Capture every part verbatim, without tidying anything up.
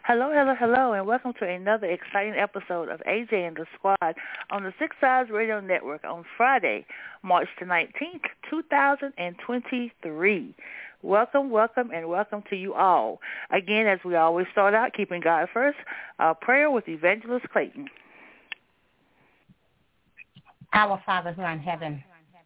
Hello, hello, hello, and welcome to another exciting episode of A J and the Squad on the Six Sides Radio Network on Friday, March the nineteenth, two thousand twenty-three. Welcome, welcome, and welcome to you all. Again, as we always start out, keeping God first, our prayer with Evangelist Clayton. Our Father who art in heaven,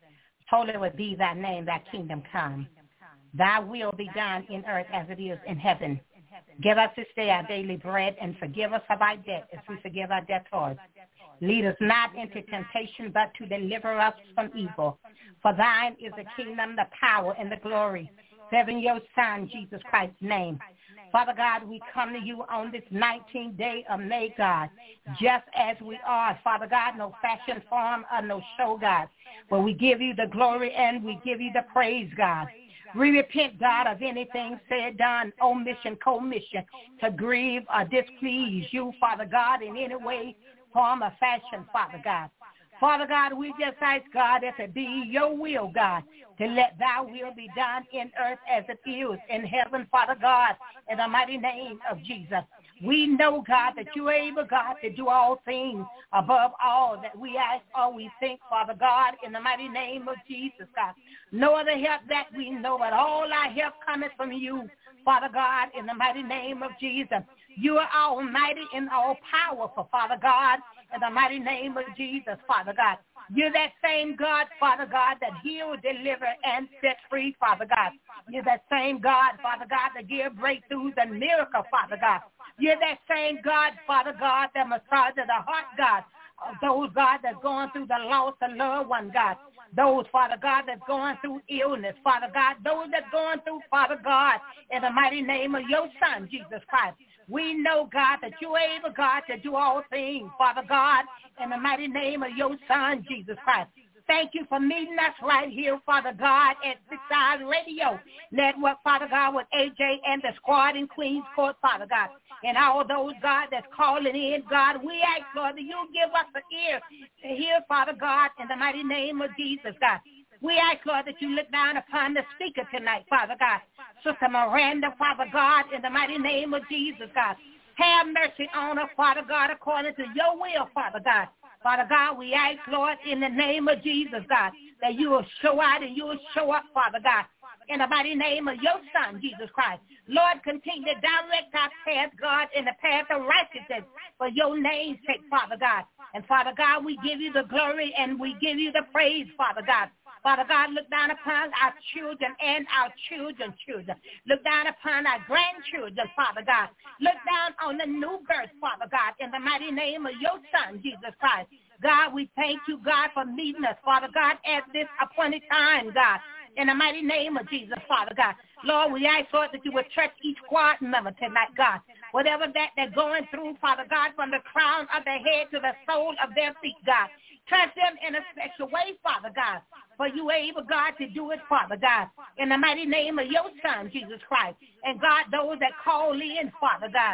holy would be thy name, thy kingdom come. Thy will be done in earth as it is in heaven. Give us this day our daily bread, and forgive us of our debt as we forgive our debtors. Lead us not into temptation, but to deliver us from evil. For thine is the kingdom, the power, and the glory. Serving your Son, Jesus Christ's name. Father God, we come to you on this nineteenth day of May, God, just as we are. Father God, no fashion, form, or no show, God. But we give you the glory and we give you the praise, God. We repent, God, of anything said, done, omission, commission, to grieve or displease you, Father God, in any way, form, or fashion, Father God. Father God, we just ask, God, if it be your will, God, to let thy will be done in earth as it is in heaven, Father God, in the mighty name of Jesus. We know, God, that you are able, God, to do all things above all that we ask or we think, Father God, in the mighty name of Jesus, God. No other help that we know, but all our help cometh from you, Father God, in the mighty name of Jesus. You are almighty and all powerful, Father God, in the mighty name of Jesus, Father God. You're that same God, Father God, that heal, deliver, and set free, Father God. You're that same God, Father God, that give breakthroughs and miracles, Father God. You're that same God, Father God, that massages the heart, God. Those, God, that's going through the loss of loved one, God. Those, Father God, that's going through illness, Father God. Those that's going through, Father God, in the mighty name of your Son, Jesus Christ. We know, God, that you are able, God, to do all things, Father God, in the mighty name of your Son, Jesus Christ. Thank you for meeting us right here, Father God, at Six Sides Radio Network, Father God, with A J and the squad in Queens Court, Father God. And all those, God, that's calling in, God, we ask, Lord, that you give us an ear to hear, Father God, in the mighty name of Jesus, God. We ask, Lord, that you look down upon the speaker tonight, Father God. Sister Miranda, Father God, in the mighty name of Jesus, God. Have mercy on her, Father God, according to your will, Father God. Father God, we ask, Lord, in the name of Jesus, God, that you will show out and you will show up, Father God, in the mighty name of your Son, Jesus Christ. Lord, continue to direct our path, God, in the path of righteousness for your name's sake, Father God. And, Father God, we give you the glory and we give you the praise, Father God. Father God, look down upon our children and our children's children. Look down upon our grandchildren, Father God. Look down on the new birth, Father God, in the mighty name of your Son, Jesus Christ. God, we thank you, God, for meeting us, Father God, at this appointed time, God, in the mighty name of Jesus, Father God. Lord, we ask, Lord, that you would touch each squad member tonight, God. Whatever that they're going through, Father God, from the crown of their head to the sole of their feet, God. Touch them in a special way, Father God. For you are able, God, to do it, Father God, in the mighty name of your Son, Jesus Christ. And, God, those that call in, Father God,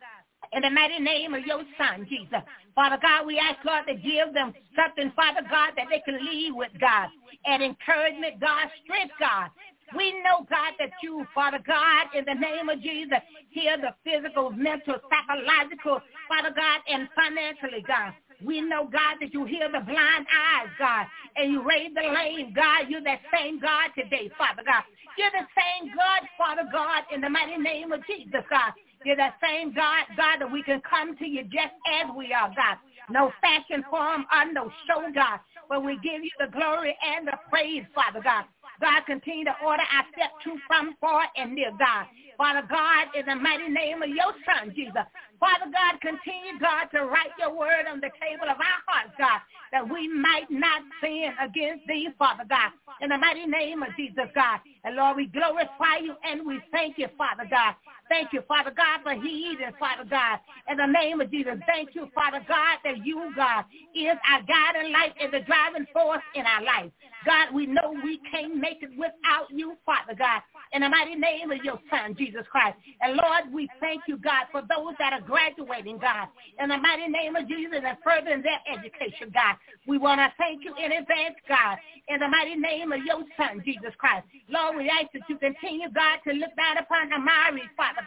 in the mighty name of your Son, Jesus. Father God, we ask, Lord, to give them something, Father God, that they can leave with, God, and encouragement, God, strength, God. We know, God, that you, Father God, in the name of Jesus, heal the physical, mental, psychological, Father God, and financially, God. We know, God, that you heal the blind eyes, God, and you raise the lame, God. You're that same God today, Father God. You're the same God, Father God, in the mighty name of Jesus, God. You're that same God, God, that we can come to you just as we are, God. No fashion, form, or no show, God, but we give you the glory and the praise, Father God. God, continue to order our steps to, from, far, and near, God. Father God, in the mighty name of your Son, Jesus. Father God, continue, God, to write your word on the table of our hearts, God, that we might not sin against thee, Father God, in the mighty name of Jesus, God. And, Lord, we glorify you and we thank you, Father God. Thank you, Father God, for healing, Father God, in the name of Jesus. Thank you, Father God, that you, God, is our guiding light and the driving force in our life. God, we know we can't make it without you, Father God, in the mighty name of your Son, Jesus Christ. And, Lord, we thank you, God, for those that are graduating, God, in the mighty name of Jesus and furthering their education, God. We want to thank you in advance, God, in the mighty name of your Son, Jesus Christ. Lord, we ask that you continue, God, to look down upon the Maris, Father God.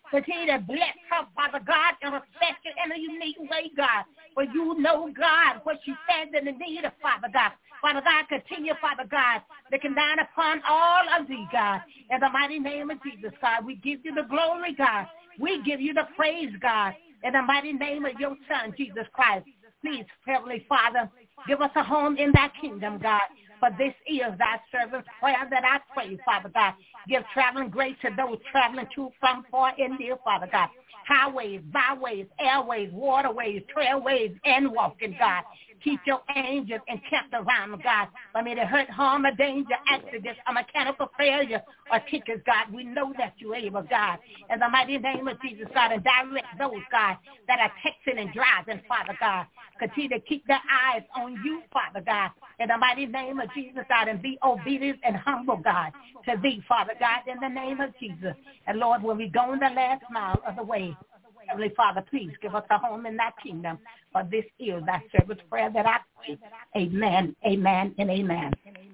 Continue to bless her, Father God, in a special and a unique way, God. For you know, God, what she stands in the need of, Father God. Father God, continue, Father God, looking down upon all of thee, God. In the mighty name of Jesus, God, we give you the glory, God. We give you the praise, God. In the mighty name of your Son, Jesus Christ. Please, Heavenly Father, give us a home in thy kingdom, God. For this is thy servant's prayer that I pray, Father God. Give traveling grace to those traveling to, from, far, and near, Father God. Highways, byways, airways, waterways, trailways, and walking, God. Keep your angels encamped around them, God. For me to hurt, harm, or danger, accidents, or mechanical failure, or tickets, God. We know that you're able, God. In the mighty name of Jesus, God, and direct those, God, that are texting and driving, Father God. Continue to keep their eyes on you, Father God. In the mighty name of Jesus, God, and be obedient and humble, God, to thee, Father God, in the name of Jesus. And Lord, when we go in the last mile of the way, Heavenly Father, please give us a home in thy kingdom. For this is thy servant's prayer that I pray. Amen, amen, and amen.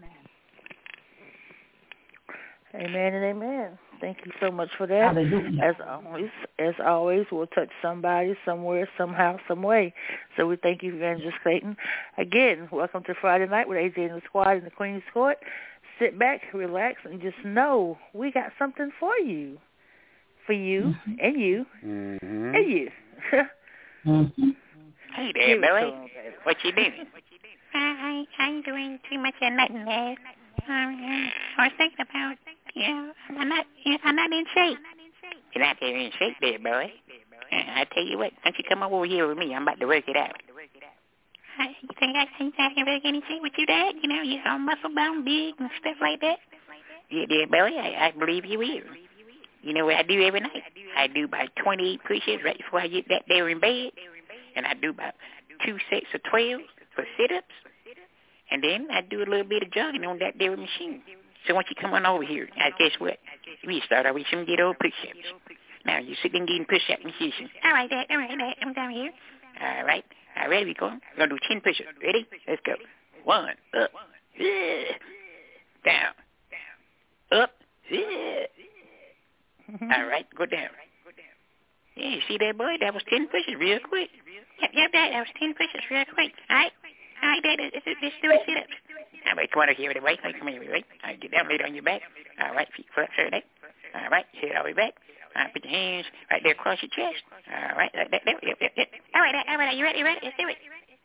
Amen and amen. Thank you so much for that. Hallelujah. As always, as always, we'll touch somebody, somewhere, somehow, some way. So we thank you, Evangelist Clayton. Again, welcome to Friday Night with A J and the Squad in the Queen's Court. Sit back, relax, and just know we got something for you. For you, mm-hmm. and you, mm-hmm. and you. mm-hmm. Hey there, Billy. What you doing? I, I, I'm doing too much of nothing there. Um, I was thinking about, you know, I'm not, I'm not in shape. You're not in shape there, Billy. I tell you what, don't you come over here with me? I'm about to work it out. I, you think I, think I can really get in shape with you, Dad? You know, you're all muscle bound, big, and stuff like that. Yeah, dear Billy, I, I believe you will. You know what I do every night? I do about twenty push-ups right before I get that there in bed. And I do about two sets of twelve for sit-ups. And then I do a little bit of jogging on that there machine. So once you come on over here, I guess what? We start out with some good old push-ups. Now, you sit and getting push-up position. All right, Dad. All right, Dad. I'm down here. All right. All right, ready, we go. We're going to do ten push-ups. Ready? Let's go. One, up, yeah. Down, up, yeah. All right, go down. Yeah, you see that, boy? That was ten pushes real quick. Yep, yep, Dad, that was ten pushes real quick. All right, all right, Dad, let's, let's do a sit-ups. All right, come on over here with the weight. Come here with the weight. All right, get down, lay it on your back. All right, feet flat, straight leg. All right, head all the way back. All right, put your hands right there across your chest. All right, like that. Yep, yep, yep, yep. All right, all right, you ready? You ready? Let's do it.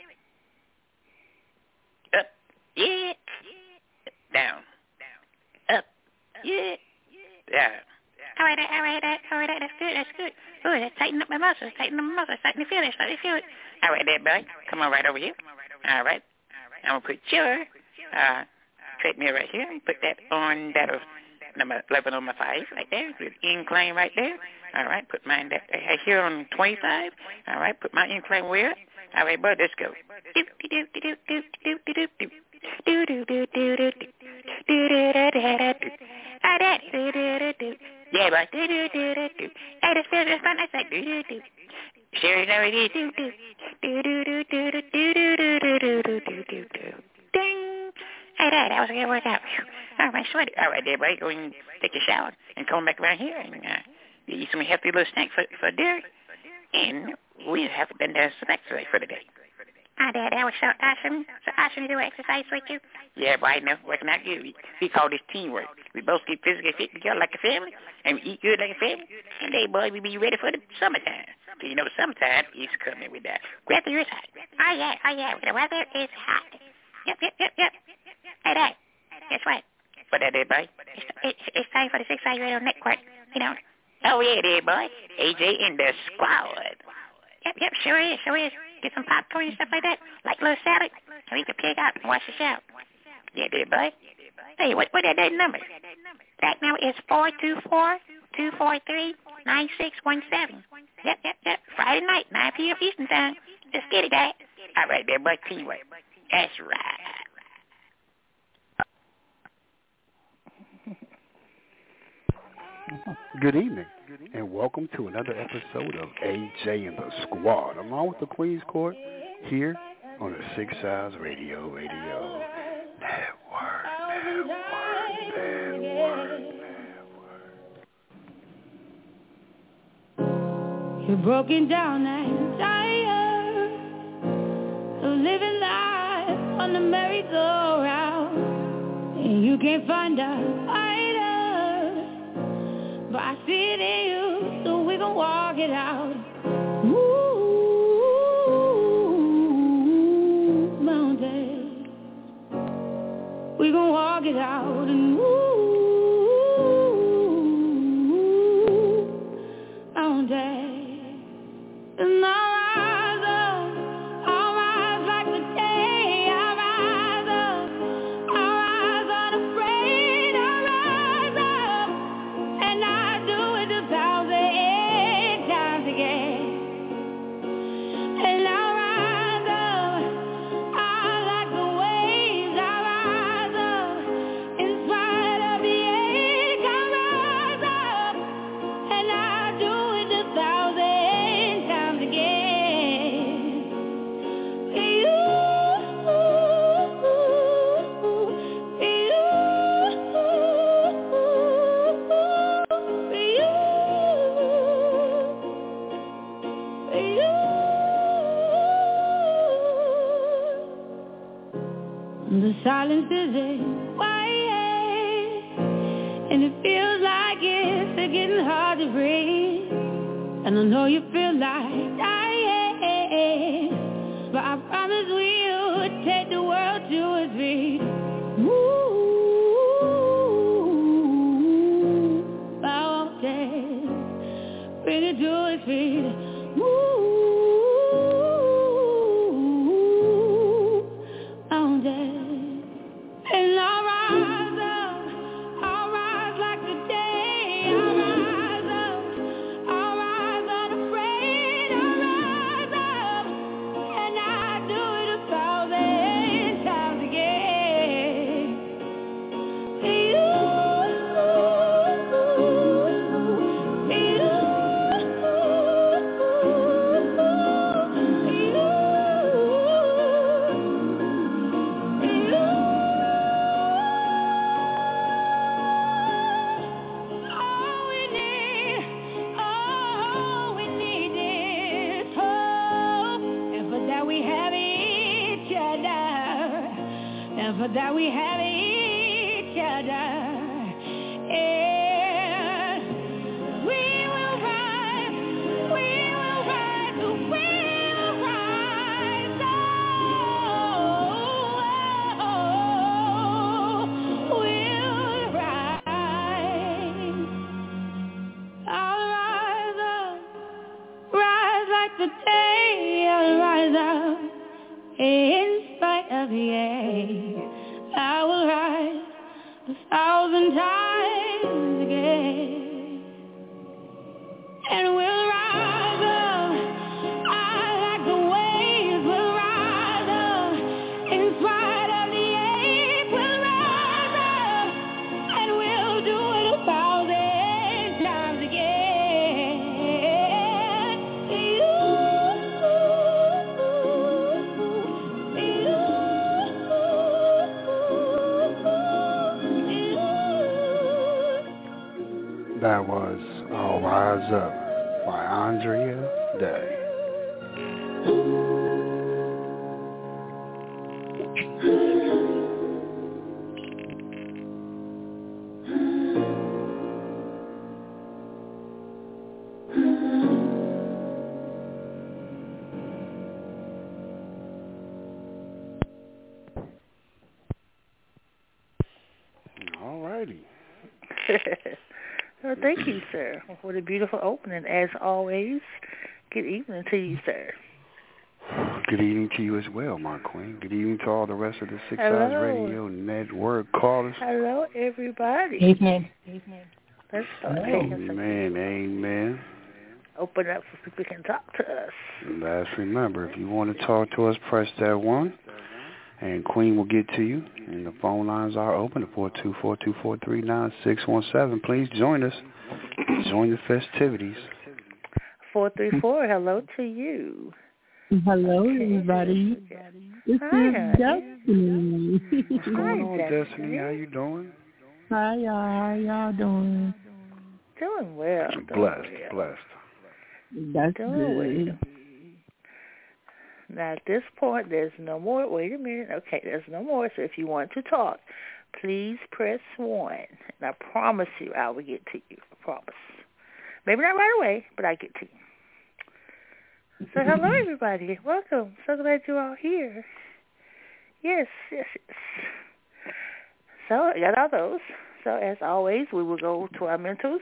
Up, yeah. Down, up, yeah. Down. All right, all right, all right, that's good, that's good. Oh, that's tighten up my muscles, tighten up my muscles, starting to feel it, starting to feel it. All right, there, boy. Come on right over here. All right. I'm going to put your uh, treadmill right here and put that on that of number eleven on my five right there. Put incline right there. All right, put mine that right here on twenty-five. All right, put my incline where? All right, bud, let's go. Do do do do do do do do do do do do do do do do do. Yeah, but do do do do do. Hey, this feels fun. I said do do do. Sure, know it is. Do do do do do do do do do do do do do do do. Ding. Hey, that that was a good workout. All right, sweaty. All right, there, buddy. Go and take a shower and come back around here and uh, eat some healthy little snacks for for dinner. And we have done the snacks today for the day. Ah, Dad, that was so awesome. So awesome to do exercise with you. Yeah, but I know. Working out good. We, we call this teamwork. We both get physically fit together like a family, and we eat good like a family. And then, boy, we be ready for the summertime. So, you know, summertime is coming with that. Weather is hot. Oh, yeah, oh, yeah. The weather is hot. Yep, yep, yep, yep. Hey, Dad, guess what? What that is, boy? It's, it's, it's time for the Six Side Radio Network, you know. Oh, yeah, there, boy. A J in the squad. Yep, yep, sure is, sure is. Get some popcorn and stuff like that, like a little salad, and we can pick up and watch the show. Yeah, there, boy. Hey, what what that, that number? That number is four two four, two four three, nine six one seven. Yep, yep, yep. Friday night, nine p.m. Eastern Time. Let's get it, Dad. All right, there, boy. Teamwork. That's right. Good evening, and welcome to another episode of A J and the Squad, along with the Queen's Court, here on the Six Sides Radio, Radio Network, Network, Network, Network. You're broken down and tired of living life on the merry-go-round, and you can't find a fighter, but I see it in you, so we gon' walk it out. Ooh, mountain, we gon' walk it out, and ooh, mountain. And I'll rise up, I'll rise like the day, I'll rise up, I'll rise unafraid, I'll rise up, and I'll do it a thousand times again. And I'll rise up, I'll like the waves, I'll rise up, in spite of the ache, I'll rise up, and I'll do it a thousand times again. For you, for you, for you, for you. The silence is quiet, and it feels like it's getting hard to breathe. And I know you feel like dying, but I promise we'll take the world to its feet. Ooh, mountain, bring it to its feet. Ooh, mountain. And I'll rise up, I'll rise like the day, I'll rise up, I'll rise unafraid, I'll rise up, and I'll do it a thousand times again. For you, for you, all we need, all we need is hope, and for that we have each other, and for that we have each other. And we will rise, we will rise, we will rise, oh, we'll rise. I'll rise up, rise like the day, I'll rise up, in spite of the ache. I will rise a thousand times again, and we'll rise up, I like the waves, we'll rise up, in spite of the ache, we'll rise up, and we'll do it a thousand times again. For you, for you, That was I'll Rise Up by Andrea Day. All righty. Well, thank you, sir, for the beautiful opening. As always, good evening to you, sir. Good evening to you as well, my queen. Good evening to all the rest of the Six Hello. Eyes Radio Network callers. Hello, everybody. Evening. Evening. Let's start taking some Amen, amen. open up so people can talk to us. And last, remember, if you want to talk to us, press that one, and Queen will get to you. And the phone lines are open at four two four, two four three, nine six one seven. Please join us. Join the festivities. four three four, hello to you. Hello, everybody. This Hi, is honey. Destiny. What's going Hi, on, Destiny. Destiny? How you doing? Hi, y'all. How y'all doing? Doing well. Doing Blessed, well. blessed. That's Don't good. wait. Now, at this point, there's no more. Wait a minute. Okay, there's no more. So if you want to talk, please press one. And I promise you I will get to you. I promise. Maybe not right away, but I get to you. So hello, everybody. Welcome. So glad you're all here. Yes, yes, yes. So I got all those. So as always, we will go to our mentors.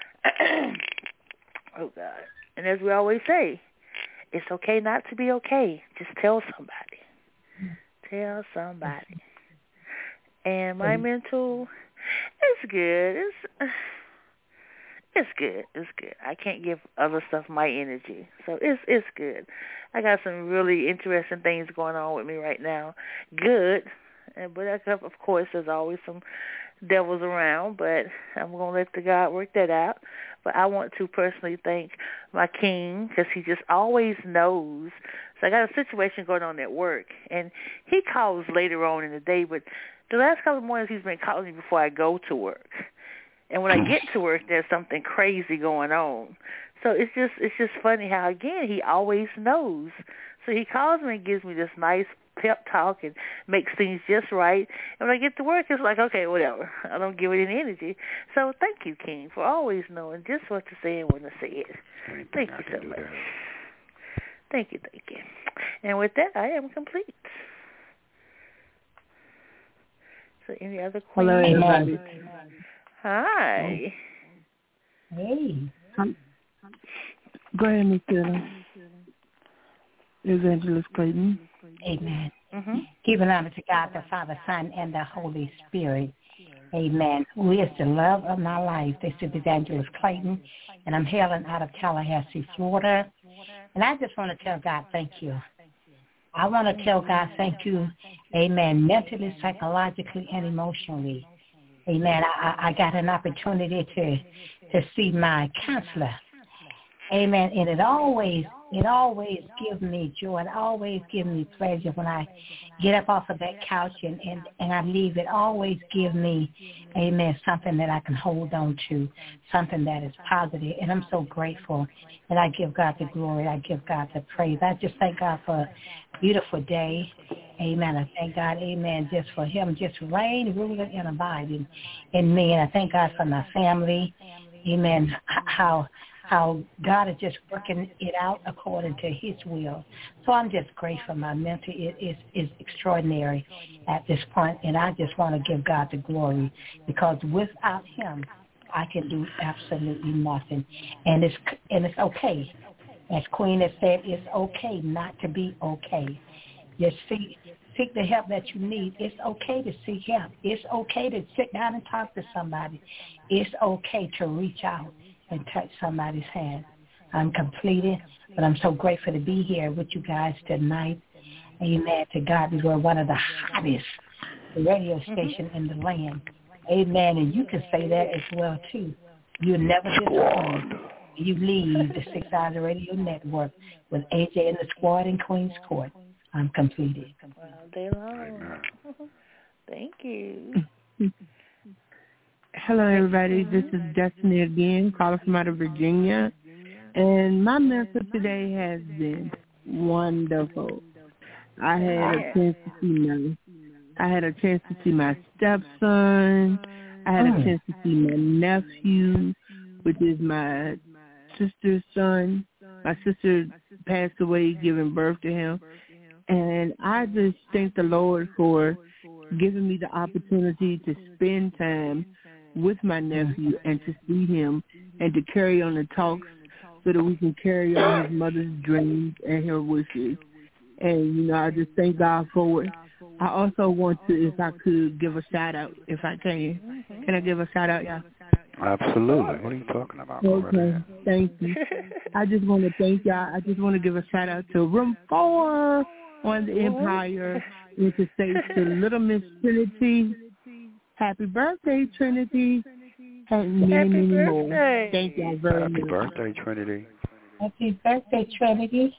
Oh, God. And as we always say, it's okay not to be okay. Just tell somebody. Tell somebody. And my mental, it's good. It's it's good. It's good. I can't give other stuff my energy, so it's it's good. I got some really interesting things going on with me right now. Good, and but I, of course, there's always some devils around, but I'm gonna let the God work that out. But I want to personally thank my king because he just always knows. So I got a situation going on at work, and he calls later on in the day, but the last couple of mornings he's been calling me before I go to work. And when I get to work, there's something crazy going on. So it's just it's just funny how, again, he always knows. So he calls me and gives me this nice pep talk and makes things just right. And when I get to work, it's like, okay, whatever. I don't give it any energy. So thank you, King, for always knowing just what to say and when to say it. Thank you so much. Thank you, thank you. And with that, I am complete. So any other questions? Hello, everybody. Hi. Hey. Go ahead, Miss Taylor. Evangelist Clayton. Amen. Mm-hmm. Giving honor to God, the Father, Son, and the Holy Spirit. Amen. Who is the love of my life. This is Evangelist Clayton, and I'm hailing out of Tallahassee, Florida. And I just want to tell God thank you. I want to tell God thank you, amen, mentally, psychologically, and emotionally. Amen. I, I got an opportunity to to see my counselor. Amen. And it always, it always gives me joy. It always gives me pleasure when I get up off of that couch and, and, and I leave. It always gives me, amen, something that I can hold on to, something that is positive. And I'm so grateful. And I give God the glory. I give God the praise. I just thank God for a beautiful day. Amen. I thank God, amen, just for him just reign, ruling, and abiding in me. And I thank God for my family. Amen. How how God is just working it out according to his will. So I'm just grateful. My mentor is, is, is extraordinary at this point, and I just want to give God the glory because without him, I can do absolutely nothing. And it's, and it's okay. As Queen has said, it's okay not to be okay. Just seek, seek the help that you need. It's okay to seek help. It's okay to sit down and talk to somebody. It's okay to reach out and touch somebody's hand. I'm completed, but I'm so grateful to be here with you guys tonight. Amen. To God be glory, one of the hottest radio stations in the land. Amen. And you can say that as well, too. You'll never disappoint. You leave the Six Hours Radio Network with A J and the Squad in Queens Court. I'm completed. All day long. Thank you. Hello, everybody. This is Destiny again, calling from out of Virginia. And my message today has been wonderful. I had a chance to see my, I had a chance to see my stepson. I had a chance to see my nephew, which is my sister's son. My sister passed away giving birth to him. And I just thank the Lord for giving me the opportunity to spend time with my nephew and to see him and to carry on the talks so that we can carry on his mother's dreams and her wishes. And, you know, I just thank God for it. I also want to, if I could, give a shout-out, if I can. Can I give a shout-out, y'all? Absolutely. What are you talking about? Okay, thank you. I just want to thank y'all. I just want to give a shout-out to Room four on the Empire and to say to Little Miss Trinity, happy birthday, Trinity, and many, Happy many birthday. more. Thank y'all very Happy much. birthday, Trinity. Happy birthday, Trinity.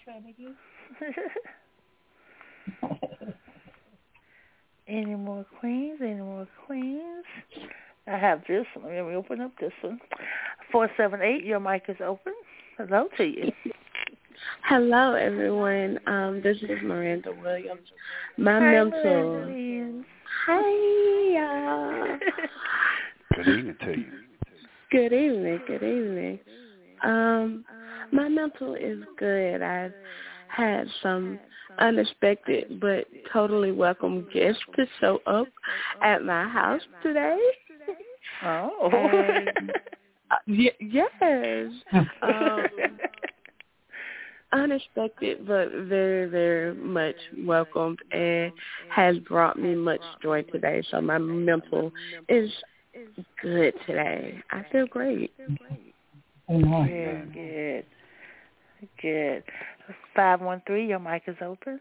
Any more queens? Any more queens? I have this one. Let me open up this one. four seven eight, your mic is open. Hello to you. Hello, everyone. Um, this is Miranda Williams. My Hi, mentor. Miranda. Hi, y'all. Good evening to you. Good evening. Good evening. Um, my mental is good. I've had some unexpected but totally welcome guests to show up at my house today. Oh. And, uh, y- yes. Um, unexpected but very, very much welcomed and has brought me much joy today. So my mental is good today. I feel great. Good, good. Good. five one three, your mic is open.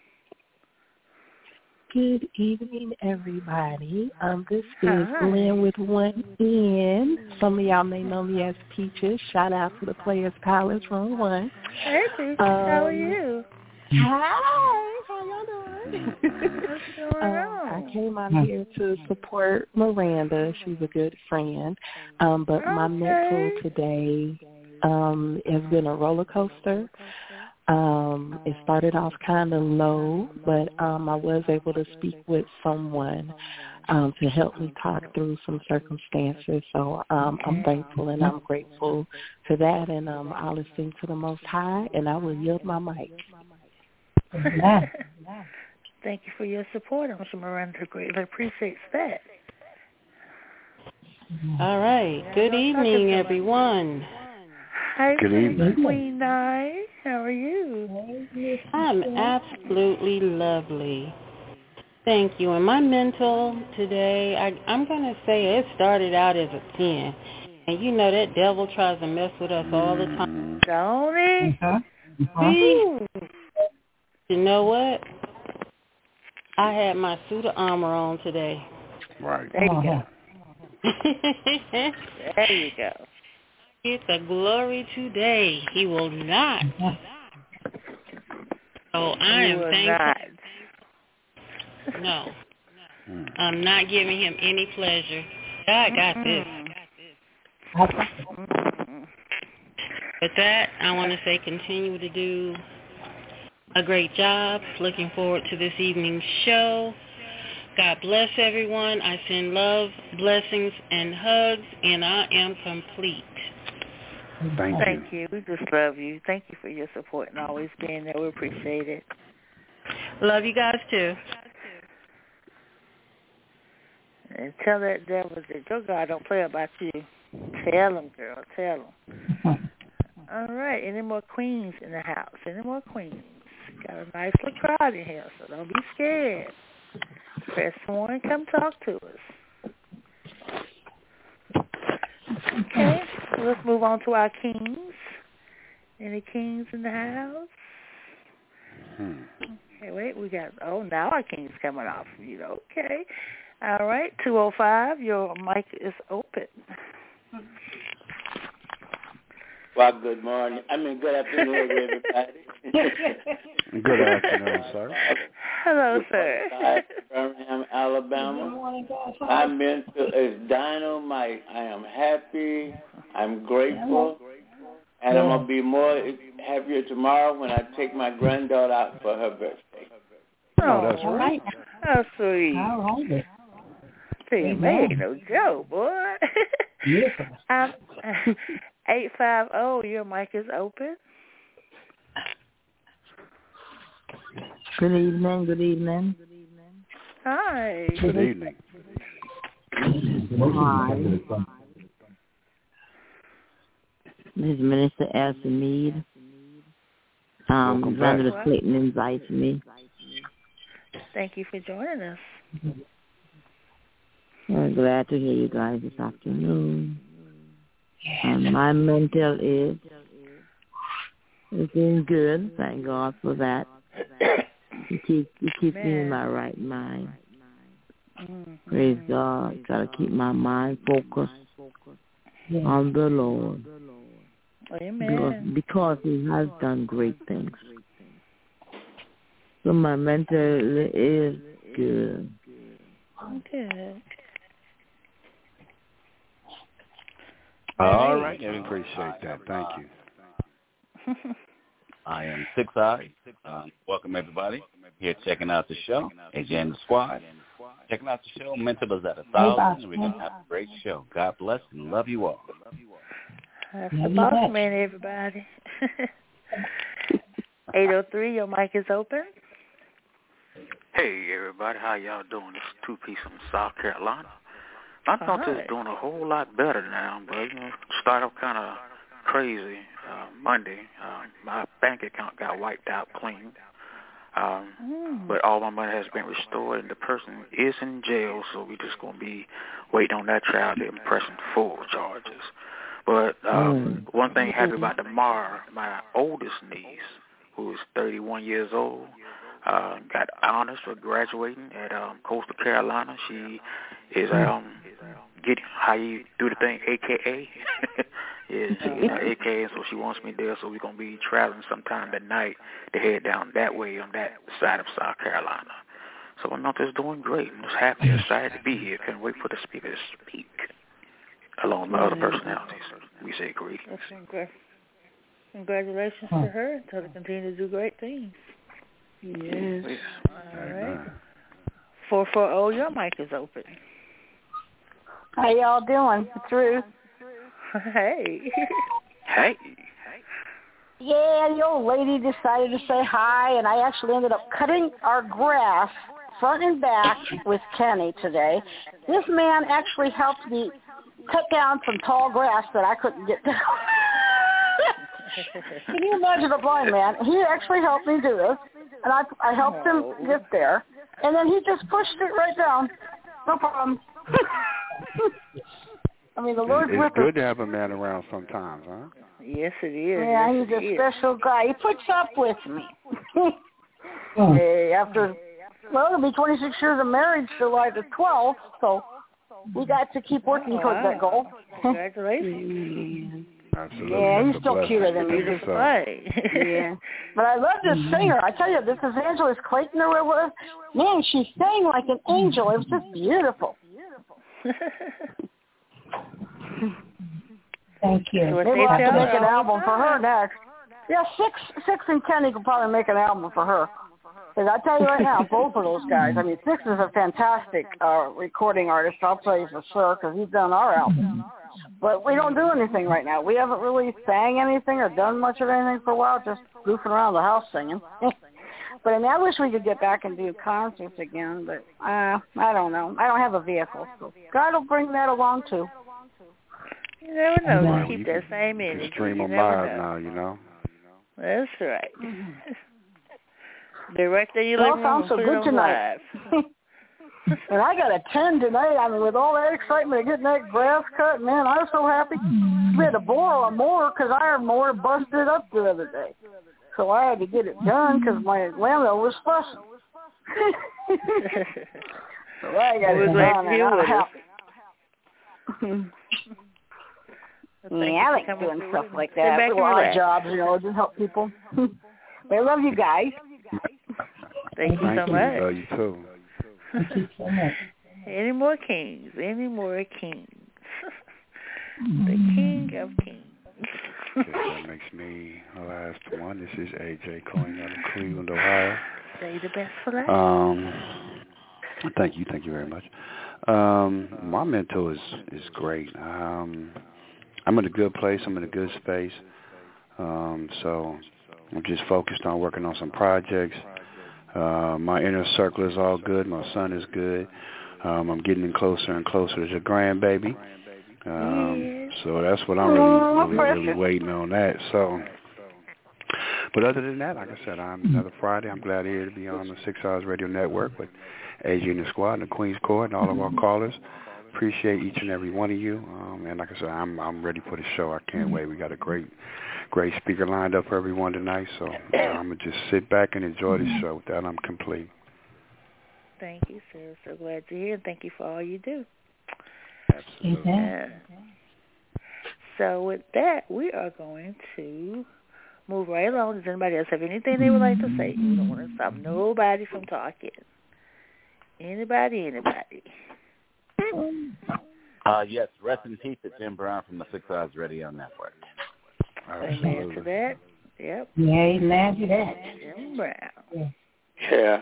Good evening, everybody. Um, this is Hi. Glenn with one N. Some of y'all may know me as Peaches. Shout out to the Players Palace from one. Hey, Peaches. Um, How are you? Hi. How y'all doing? What's going um, on? I came out here to support Miranda. She's a good friend. Um, but Okay. my mental today um, has been a roller coaster. Um, it started off kind of low, but um, I was able to speak with someone um, to help me talk through some circumstances. So um, I'm thankful and I'm grateful for that. And um, I'll listen to the Most High, and I will yield my mic. Thank you for your support. I'm sure Miranda greatly appreciates that. All right. Good evening, everyone. Hi, Good evening. Queen Nye. How are you? I'm absolutely lovely. Thank you. And my mental today, I, I'm going to say it started out as a ten. And you know that devil tries to mess with us all the time. Don't he? Uh-huh. See? You know what? I had my suit of armor on today. Right. There you go. There you go. Get the glory today. He will not. So I am will thankful. Not. No. I'm not giving him any pleasure. God got this. With that, I want to say continue to do a great job. Looking forward to this evening's show. God bless everyone. I send love, blessings, and hugs, and I am complete. Thank, Thank you. you. We just love you. Thank you for your support and always being there. We appreciate it. Love you guys, too. And tell that devil that your God don't play about you. Tell him, girl. Tell him. All right. Any more queens in the house? Any more queens? Got a nice little crowd in here, so don't be scared. Press one, come talk to us. Okay, so let's move on to our kings. Any kings in the house? Hmm. Okay, wait, we got, oh, now our king's coming off. You know, okay. All right, two oh five, your mic is open. Well, good morning. I mean, good afternoon, everybody. Good afternoon, sir. Hello, sir. Birmingham, Alabama. Good morning, guys. My mental is dynamite. I am happy. I'm grateful. And I'm going to be more happier tomorrow when I take my granddaughter out for her birthday. Oh, that's right. How sweet. All right. See, man, ain't no joke, boy. Yes. um, eight five zero, your mic is open. Good evening, good evening. Hi. Good evening. Hi. This is Minister Elsie Mead. Um, Evangelist Clayton invites me. Thank you for joining us. I'm glad to hear you guys this afternoon. And my mental is looking good. Thank God for that. You keep you keep me in my right mind. Mm-hmm. Praise God. Gotta keep my mind focused yeah. on the Lord. Amen. Because, because He has done great things. So my mental is good. Good. All right. I appreciate that. Thank you. I am Six Eyes. Uh, welcome, everybody. Here checking out the show. A J and the Squad. Checking out the show. Mental is at a thousand, and we're going to have a great show. God bless and love you all. That's the boss man, everybody. eight oh three, your mic is open. Hey, everybody. How y'all doing? This is two-piece from South Carolina. I thought Hi. this was doing a whole lot better now, but, you know, start off kind of crazy uh, Monday. Uh, my bank account got wiped out clean. Um, mm. But all my money has been restored, and the person is in jail, so we're just going to be waiting on that trial to pressing full charges. But um, mm. one thing happened about tomorrow, my oldest niece, who is thirty-one years old, uh, got honors for graduating at um, Coastal Carolina. She is um, getting how you do the thing, A K A. Yeah, she's uh, A K A, so she wants me there, so we're going to be traveling sometime tonight to head down that way on that side of South Carolina. So my month is doing great. I'm just happy and excited to be here. Can't wait for the speaker to speak, along with my other personalities. We say greetings. Congratulations to her, and tell her to continue to do great things. Yes. All right. four four zero, your mic is open. How y'all doing? It's Ruth. Hey. Hey. Yeah, the old lady decided to say hi, and I actually ended up cutting our grass front and back with Kenny today. This man actually helped me cut down some tall grass that I couldn't get down. Can you imagine a blind man? He actually helped me do this, and I I helped him get there, and then he just pushed it right down. No problem. I mean, the Lord's it's with good us. to have a man around sometimes, huh? Yes, it is. Yeah, yes, he's a is. special guy. He puts up with me. Hey, after, well, it'll be twenty-six years of marriage July the twelfth, so we got to keep working oh, towards wow. that goal. Congratulations. Absolutely. Yeah, he's That's still a cuter than me. That's right. Yeah. But I love this singer. I tell you, this is Evangelist Clayton or whatever it was. Man, she sang like an angel. It was just beautiful. Thank you. So Maybe we'll have to make an all album for her next. Yeah, six, six and Kenny could probably make an album for her. Because I tell you right now, both of those guys. I mean, Six is a fantastic uh, recording artist. I'll tell you for sure, because he's done our album. But we don't do anything right now. We haven't really sang anything or done much of anything for a while, just goofing around the house singing. But I mean, I wish we could get back and do concerts again, but uh, I don't know. I don't have a vehicle, so God will bring that along too. You never know. Well, Just keep you that can, same you energy. can stream you them never live know. now, you know. That's right. They're right there in your It all living room. sounds so Put good it on tonight. And I got a ten tonight. I mean, with all that excitement of getting that grass cut, man, I was so happy. We had to borrow a mower because our mower busted up the other day. So I had to get it done because my landlord was fussing. So I got We're it glad done, to hear and I'm with happy. Well, yeah, I like doing stuff like that. Little odd jobs, you know, just help people. But I love you guys. Thank you Thank so you. much. Love you too. Thank you so much. Any more kings? Any more kings? The king of kings. Guess that makes me the last one. This is A J calling out of Cleveland, Ohio. Say the best for last. Um, thank you, thank you very much. Um, my mental is is great. Um, I'm in a good place. I'm in a good space. Um, so I'm just focused on working on some projects. Uh, my inner circle is all good. My son is good. Um, I'm getting closer and closer to the grandbaby. Um, so that's what I'm really, really, really waiting on that. So, but other than that, like I said, I'm another Friday. I'm glad here to be on the Six Hours Radio Network with A J and the Squad and the Queen's Court and all of our callers. Appreciate each and every one of you. Um, and like I said, I'm I'm ready for the show. I can't wait. We got a great, great speaker lined up for everyone tonight. So uh, I'm gonna just sit back and enjoy the show. With that, I'm complete. Thank you, sir. So glad to hear. Thank you for all you do. Absolutely. Yeah. So with that, we are going to move right along. Does anybody else have anything they would like to say? We don't want to stop nobody from talking. Anybody, anybody. Uh, yes, rest in peace to Jim Brown from the Six Hours Radio Network. Amen to that. Yep. Yeah, amen to that. Jim Brown. Yeah. Yeah.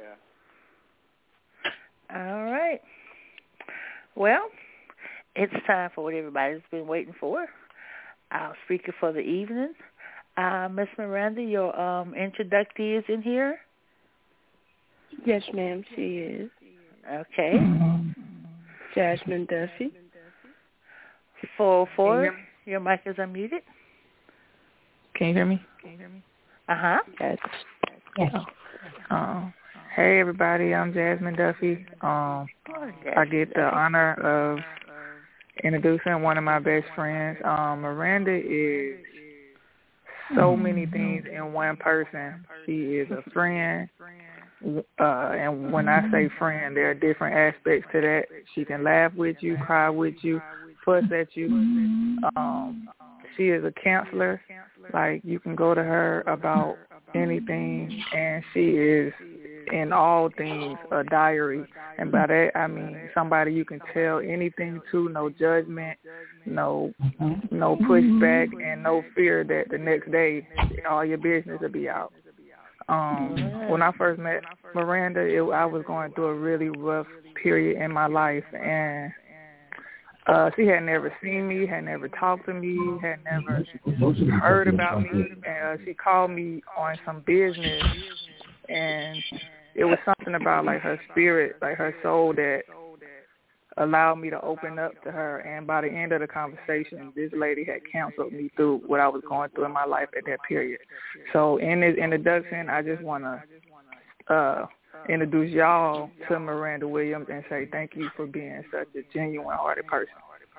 All right. Well, it's time for what everybody's been waiting for. Our speaker for the evening. Uh, Miss Miranda, your um, introductee is in here. Yes, ma'am, she is. Okay. Jasmine Duffy. four oh four, your mic is unmuted. Can you hear me? Can you hear me? Uh-huh. Yes. Yes. Oh. Uh, hey, everybody. I'm Jasmine Duffy. Um, Oh, I get the honor of introducing one of my best friends. Um, Miranda is so many things in one person. She is a friend. Uh, and when I say friend, there are different aspects to that. She can laugh with you, cry with you, fuss at you. Um, she is a counselor. Like, you can go to her about anything, and she is, in all things, a diary. And by that, I mean somebody you can tell anything to, no judgment, no no pushback, and no fear that the next day all your business will be out. Um, when I first met Miranda, it, I was going through a really rough period in my life, and uh, she had never seen me, had never talked to me, had never heard about me, and uh, she called me on some business, and it was something about like her spirit, like her soul, that allowed me to open up to her. And by the end of the conversation, this lady had counseled me through what I was going through in my life at that period. So in this introduction, I just want to uh, introduce y'all to Miranda Williams and say thank you for being such a genuine-hearted person.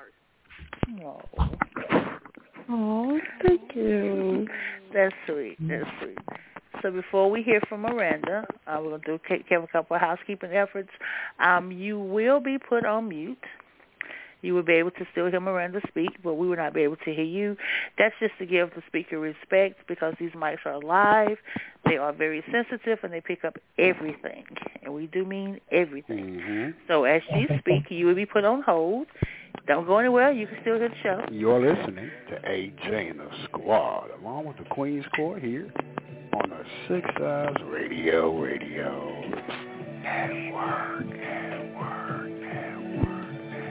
Oh. Oh, thank you. That's sweet. That's sweet. So before we hear from Miranda, uh, we're going to do take care of a couple of housekeeping efforts. Um, you will be put on mute. You will be able to still hear Miranda speak, but we will not be able to hear you. That's just to give the speaker respect, because these mics are live. They are very sensitive, and they pick up everything, and we do mean everything. Mm-hmm. So as she speaks, you will be put on hold. Don't go anywhere. You can still hear the show. You're listening to A J and the Squad, along with the Queen's Court here on the Six Eyes Radio Radio Network, Network, Network,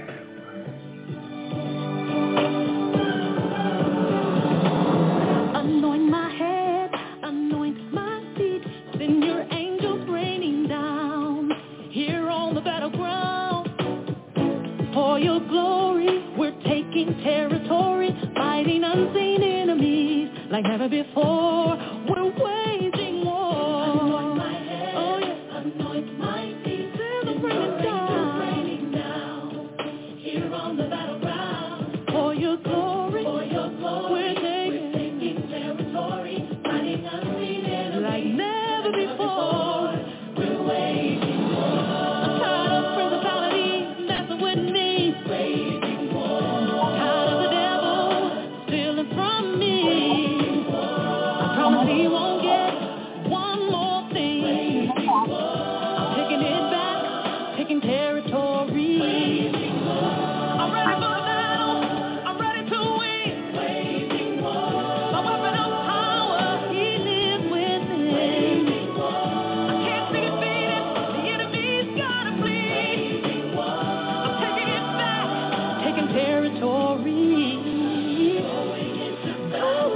Network. Anoint my head, anoint my feet, send your angels raining down here on the battleground. For your glory, we're taking territory, fighting unseen enemies like never before. We're waging war. Anoint my head, oh yes, anoint my feet, send your angels raining down here on the battleground. For your glory, for your glory, we're taking, we're taking territory, fighting unseen enemies like never before. We're waging war. I'm tired of principalities messing with me. Waging war. Tired of the devil stealing from me. I promise he won't get one more thing. I'm taking it back, taking territory. I'm ready for the battle. I'm ready to win. My weapon of power, he lives within. I can't be defeated. The enemy's gotta flee. I'm taking it back, taking territory. Going into battle,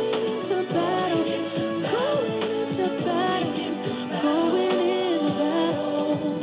going into battle, going into battle.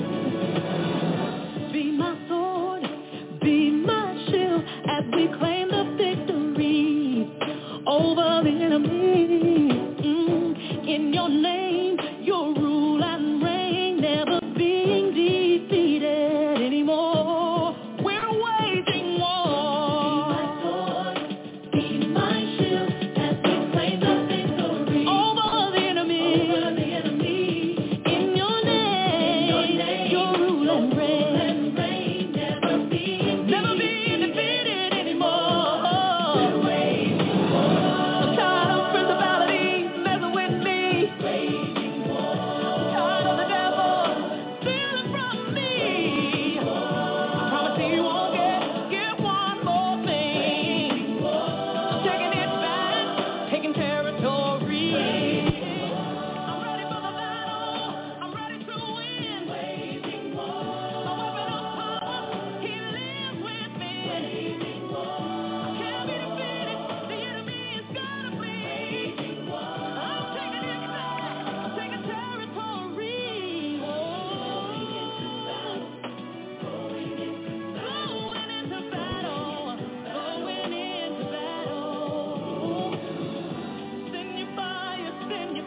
Be my sword, be my shield, as we claim the victory over the enemy. Mm. In your name, your rule and reign, never being defeated anymore. We're waging war. Be my sword, be my shield, as we claim the victory over the enemy. Over the enemy. In your name, in your, name, your rule and reign, never being never being defeated anymore. We're waging war. I'm tired of principalities messing with me.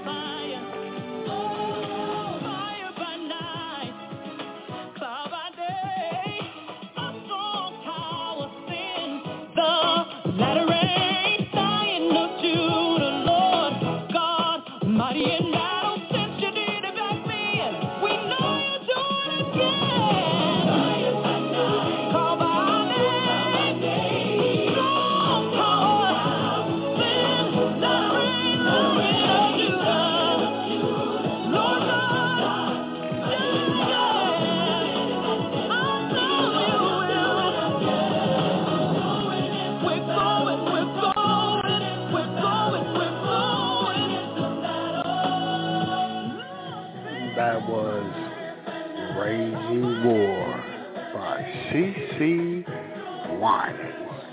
That was Raging War by C C Winans.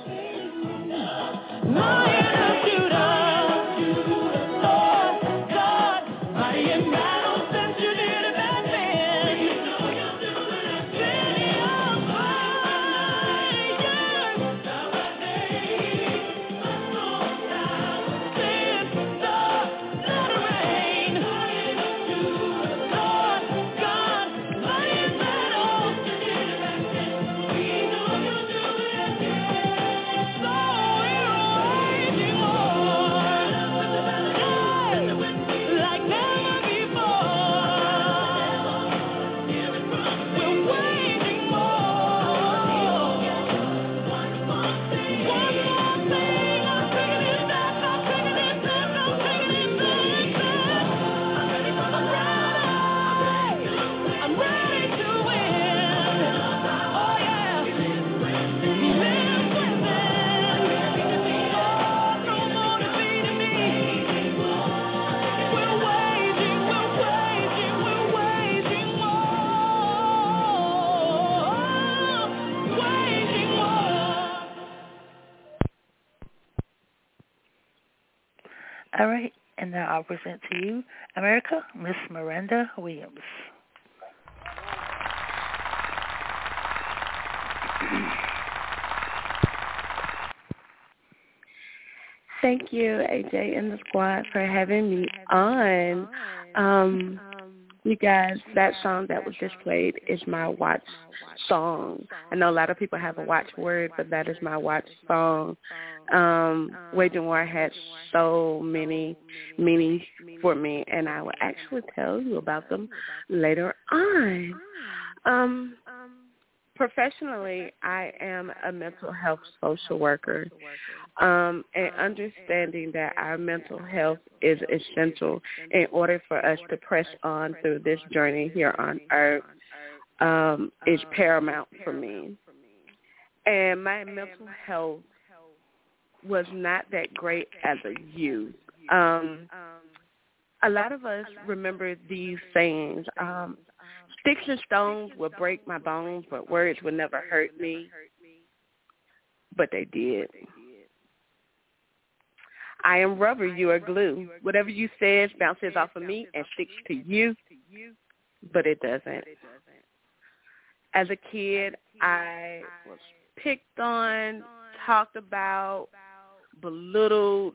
All right, and now I'll present to you, America, Miss Miranda Williams. Thank you, A J and the squad, for having me on. Um, you guys, that song that was just played is my watch song. I know a lot of people have a watch word, but that is my watch song. Um, Waging War had so many meanings for me, and I will actually tell you about them later on. Um, professionally, I am a mental health social worker, um, and understanding that our mental health is essential in order for us to press on through this journey here on earth um, is paramount for me. And my mental health was not that great as a youth. Um, a lot of us remember these sayings, um, sticks and stones will break my bones, but words will never hurt me. But they did. I am rubber, you are glue. Whatever you say bounces off of me and sticks to you, but it doesn't. As a kid, I was picked on, talked about, belittled,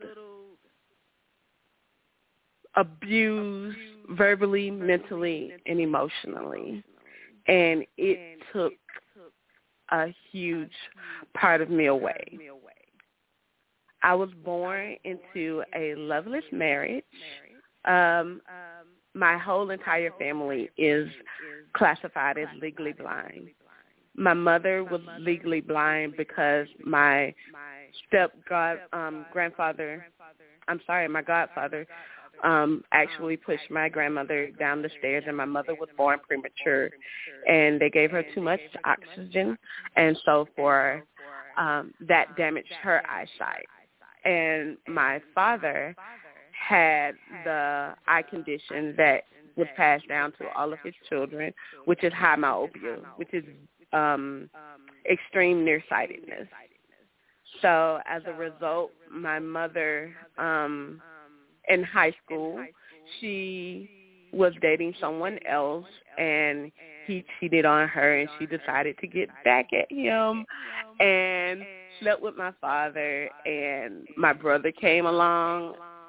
abused verbally, mentally, and emotionally. And it took a huge part of me away. I was born into a loveless marriage. Um, my whole entire family is classified as legally blind. My mother was legally blind because my step god um, grandfather, I'm sorry, my godfather, um, actually pushed my grandmother down the stairs, and my mother was born premature, and they gave her too much oxygen, and so for um, that damaged her eyesight. And my father had the eye condition that was passed down to all of his children, which is high myopia, which is um, extreme nearsightedness. So as a result, my mother, um, in high school, she was dating someone else, and he cheated on her, and she decided to get back at him and slept with my father, and my brother came along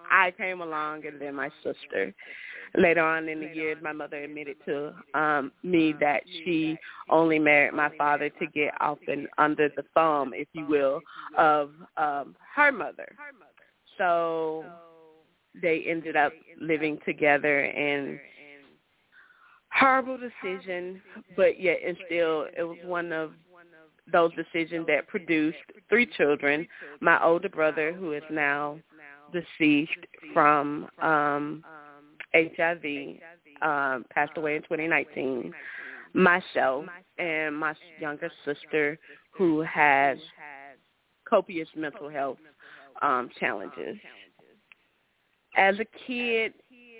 I came along and then my sister. Later on in the year, my mother admitted to um, me that she only married my father to get off and under the thumb, if you will, of um, her mother. So they ended up living together, and horrible decision, but yet and still it was one of those decisions that produced three children. My older brother, who is now deceased from um, H I V, um, passed away in twenty nineteen. Myself and my younger sister, who has copious mental health um, challenges. As a kid,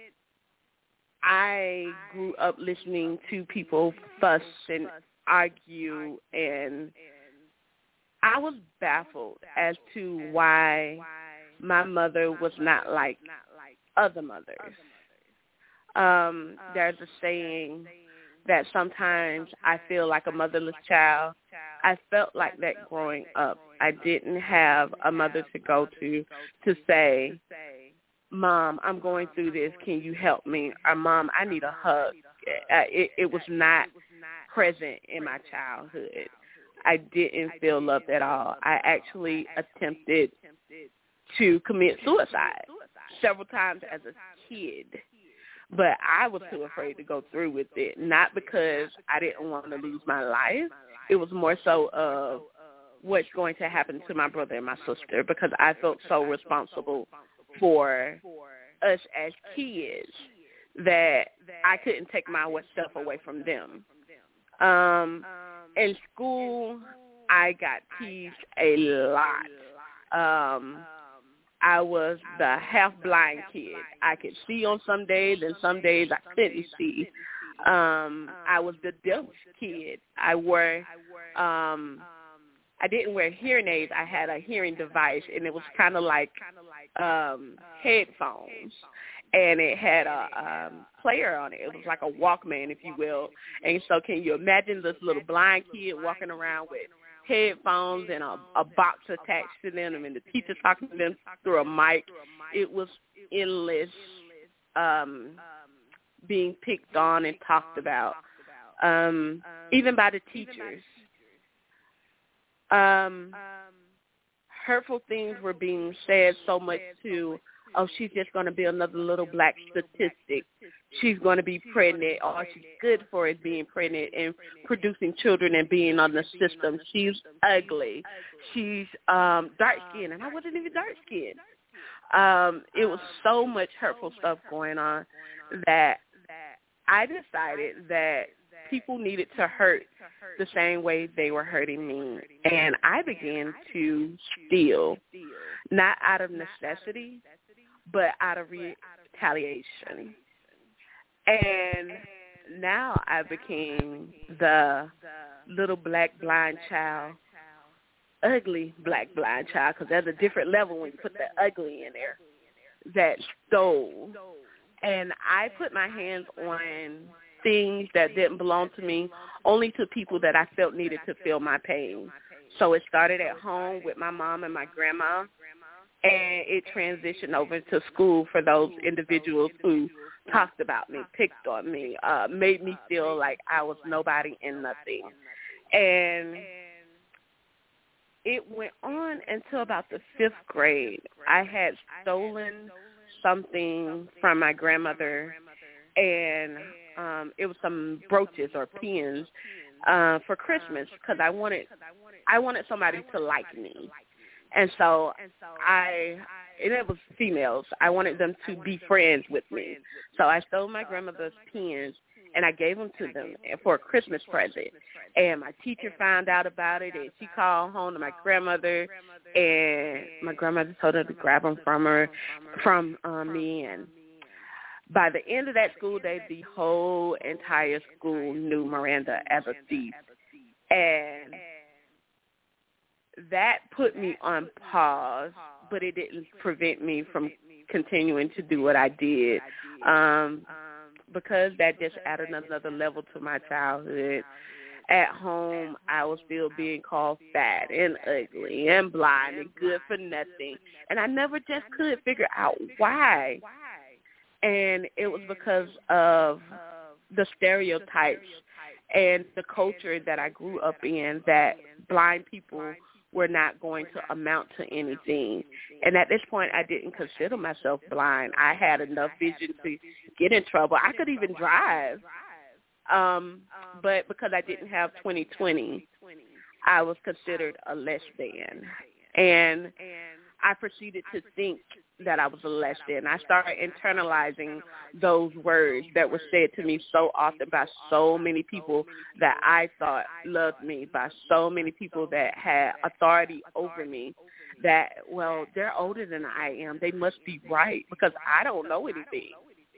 I grew up listening to people fuss and argue, and I was baffled as to why my mother was not like other mothers. Um, there's a saying that sometimes I feel like a motherless child. I felt like that growing up. I didn't have a mother to go to to say, Mom, I'm going through this. Can you help me? Or, Mom, I need a hug. It, it was not present in my childhood. I didn't feel loved at all. I actually attempted to commit suicide several times as a kid, but I was too afraid to go through with it, not because I didn't want to lose my life. It was more so of what's going to happen to my brother and my sister, because I felt so responsible for us as kids that I couldn't take my stuff away from them. Um, in school, I got teased a lot. Um, I was the half-blind kid. I could see on some days, and some days I couldn't see. Um, I was the deaf kid. I wore, um, I didn't wear hearing aids. I had a hearing device, and it was kind of like um, headphones, and it had a um, player on it. It was like a Walkman, if you will. And so can you imagine this little blind kid walking around with headphones and a, a box attached to them, and the teacher talking to them through a mic? It was endless um, being picked on and talked about, um, even by the teachers. Um, hurtful things were being said so much to, oh, she's just going to be another little black statistic. She's going to be pregnant, or she's good for it being pregnant and producing children and being on the system. She's ugly. She's um, dark-skinned, and I wasn't even dark-skinned. Um, it was so much hurtful stuff going on that I decided that people needed to hurt the same way they were hurting me. And I began to steal, not out of necessity, but out of retaliation. And now I became the little black blind child, ugly black blind child, because there's a different level when you put the ugly in there, that stole. And I put my hands on things that didn't belong to me, only to people that I felt needed to feel my pain. So it started at home with my mom and my grandma, and it transitioned over to school for those individuals who talked about me, picked on me, uh, made me feel like I was nobody and nothing. And it went on until about the fifth grade. I had stolen something from my grandmother, and um, it was some brooches or pins uh, for Christmas, because I wanted I wanted somebody to like me. And so I, and it was females, I wanted them to be friends with me. So I stole my grandmother's pins, and I gave them to them for a Christmas present. And my teacher found out about it, and she called home to my grandmother, and my grandmother told her to grab them from her, from um, me. And by the end of that school day, the whole entire school knew Miranda as a thief. And that put me on pause, but it didn't prevent me from continuing to do what I did, um, because that just added another level to my childhood. at home, I was still being called fat and ugly and blind and good for nothing. And I never just could figure out why. And it was because of the stereotypes and the culture that I grew up in, that blind people were not going to amount to anything. And at this point, I didn't consider myself blind. I had enough vision to get in trouble. I could even drive. Um, but because I didn't have twenty twenty, I was considered a lesbian. And I proceeded to think that I was a lesbian. I started internalizing those words that were said to me so often by so many people that I thought loved me, by so many people that had authority over me, that, well, they're older than I am. They must be right because I don't know anything.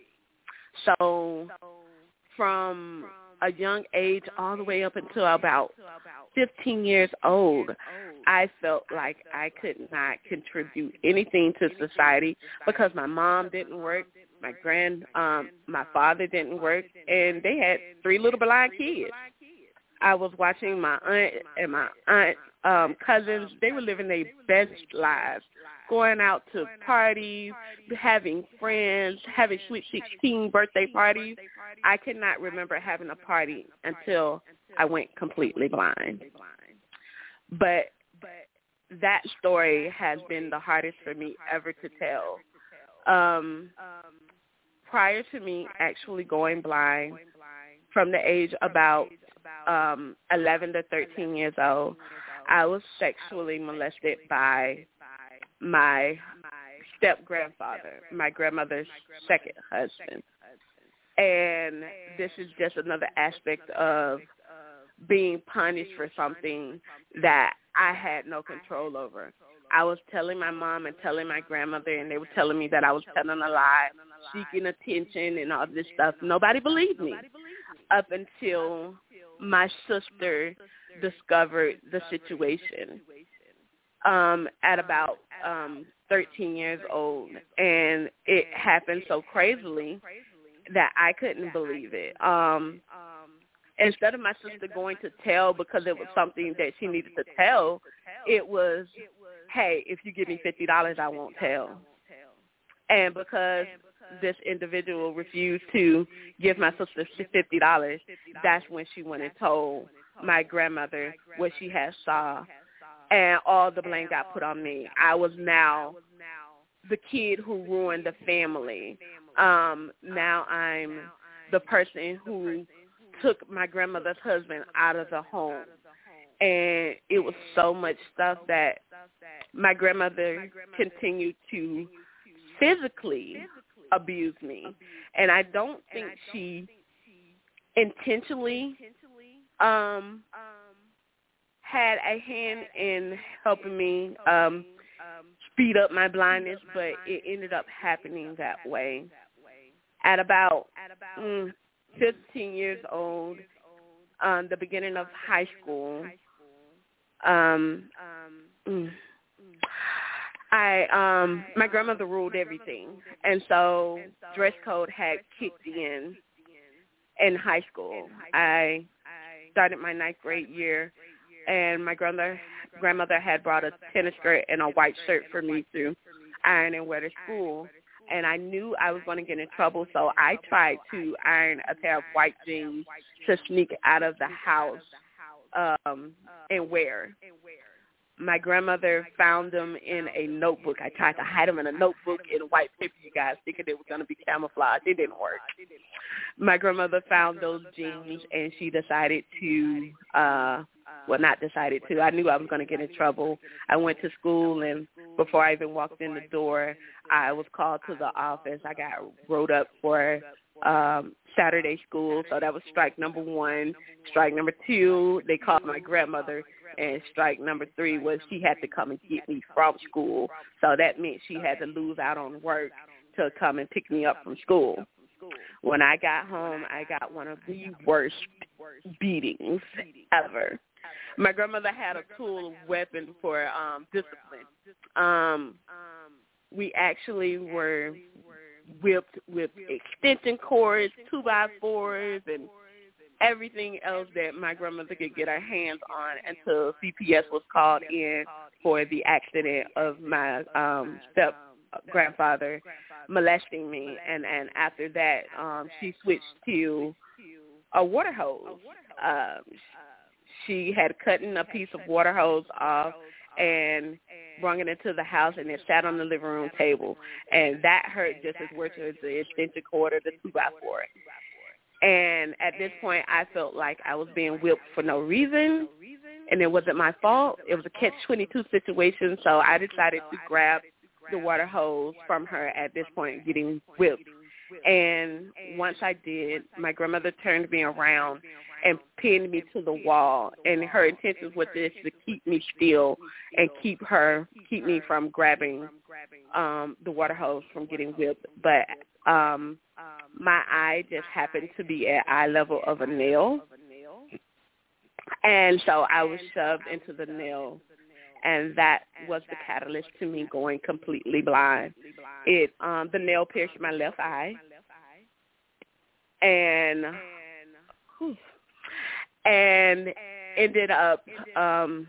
So from a young age all the way up until about fifteen years old, I felt like I could not contribute anything to society because my mom didn't work, my grand, um, my father didn't work, and they had three little blind kids. I was watching my aunt and my aunt um, cousins. They were living their best lives, going out to parties, having friends, having Sweet sixteen birthday parties. I could not remember having a party until I went completely blind. But that story has been the hardest for me ever to tell. Um, prior to me actually going blind, from the age about um, eleven to thirteen years old, I was sexually molested by my step-grandfather, my grandmother's second husband. And this is just another aspect of being punished for something that I had no control over. I was telling my mom and telling my grandmother, and they were telling me that I was telling a lie, seeking attention and all this stuff. Nobody believed me up until my sister discovered the situation um, at about um, thirteen years old. And it happened so crazily that I couldn't believe it. Um, instead of my sister going to tell because it was something that she needed to tell, it was, hey, if you give me fifty dollars, I won't tell. And because this individual refused to give my sister fifty dollars, that's when she went and told my grandmother what she had saw. And all the blame got put on me. I was now the kid who ruined the family. Um, now I'm the person who took my grandmother's husband out of the home. And it was so much stuff that my grandmother continued to physically abuse me. And I don't think she intentionally um, had a hand in helping me um, speed up my blindness, but it ended up happening that way. At about mm, fifteen years old, um, the beginning of high school, um, mm, I um, my grandmother ruled everything, and so dress code had kicked in in high school. I started my ninth grade year, and my grandmother grandmother had brought a tennis skirt and a white shirt for me to iron and wear to school. And I knew I was going to get in trouble, so I tried to iron a pair of white jeans to sneak out of the house um, and wear. My grandmother found them in a notebook. I tried to hide them in a notebook in white paper, you guys, thinking it was going to be camouflage. It didn't work. My grandmother found those jeans, and she decided to, uh, well, not decided to. I knew I was going to get in trouble. I went to school, and before I even walked in the door, I was called to the office. I got wrote up for um, Saturday school, so that was strike number one. Strike number two, they called my grandmother. And strike number three was she had to come and get me from school. So that meant she had to lose out on work to come and pick me up from school. When I got home, I got one of the worst beatings ever. My grandmother had a tool weapon for um, discipline. Um, we actually were whipped with extension cords, two by fours, and everything else that my grandmother could get her hands on until C P S was called in for the accident of my um, step grandfather molesting me. And, and after that, um, she switched to a water hose. Um, she had cutting a piece of water hose off and brought it into the house, and it sat on the living room table. And that hurt just as much as the extension cord or the two by four. And at this point, I felt like I was being whipped for no reason, and it wasn't my fault. It was a catch twenty-two situation, so I decided to grab the water hose from her at this point, getting whipped. And once I did, my grandmother turned me around and pinned me to the wall, and her intentions was just to keep me still and keep her, keep me from grabbing um, the water hose from getting whipped. But um, my eye just happened to be at eye level of a nail, and so I was shoved into the nail, and that was the catalyst to me going completely blind. It um, the nail pierced my left eye, and whew, and ended up um,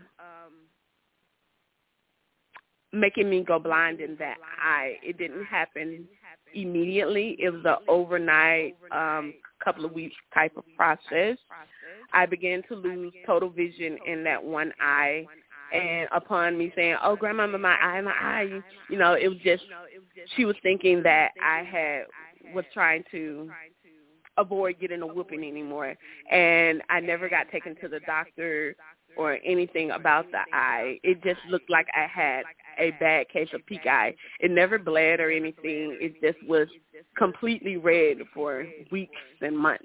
making me go blind in that eye. It didn't happen immediately. It was an overnight, um, couple of weeks type of process. I began to lose total vision in that one eye. And upon me saying, "Oh, grandmama, my eye, my eye," you know, it was just, she was thinking that I had, was trying to avoid getting a whooping anymore. And I never got taken to the doctor or anything about the eye. It just looked like I had a bad case of pink eye. It never bled or anything. It just was completely red for weeks and months.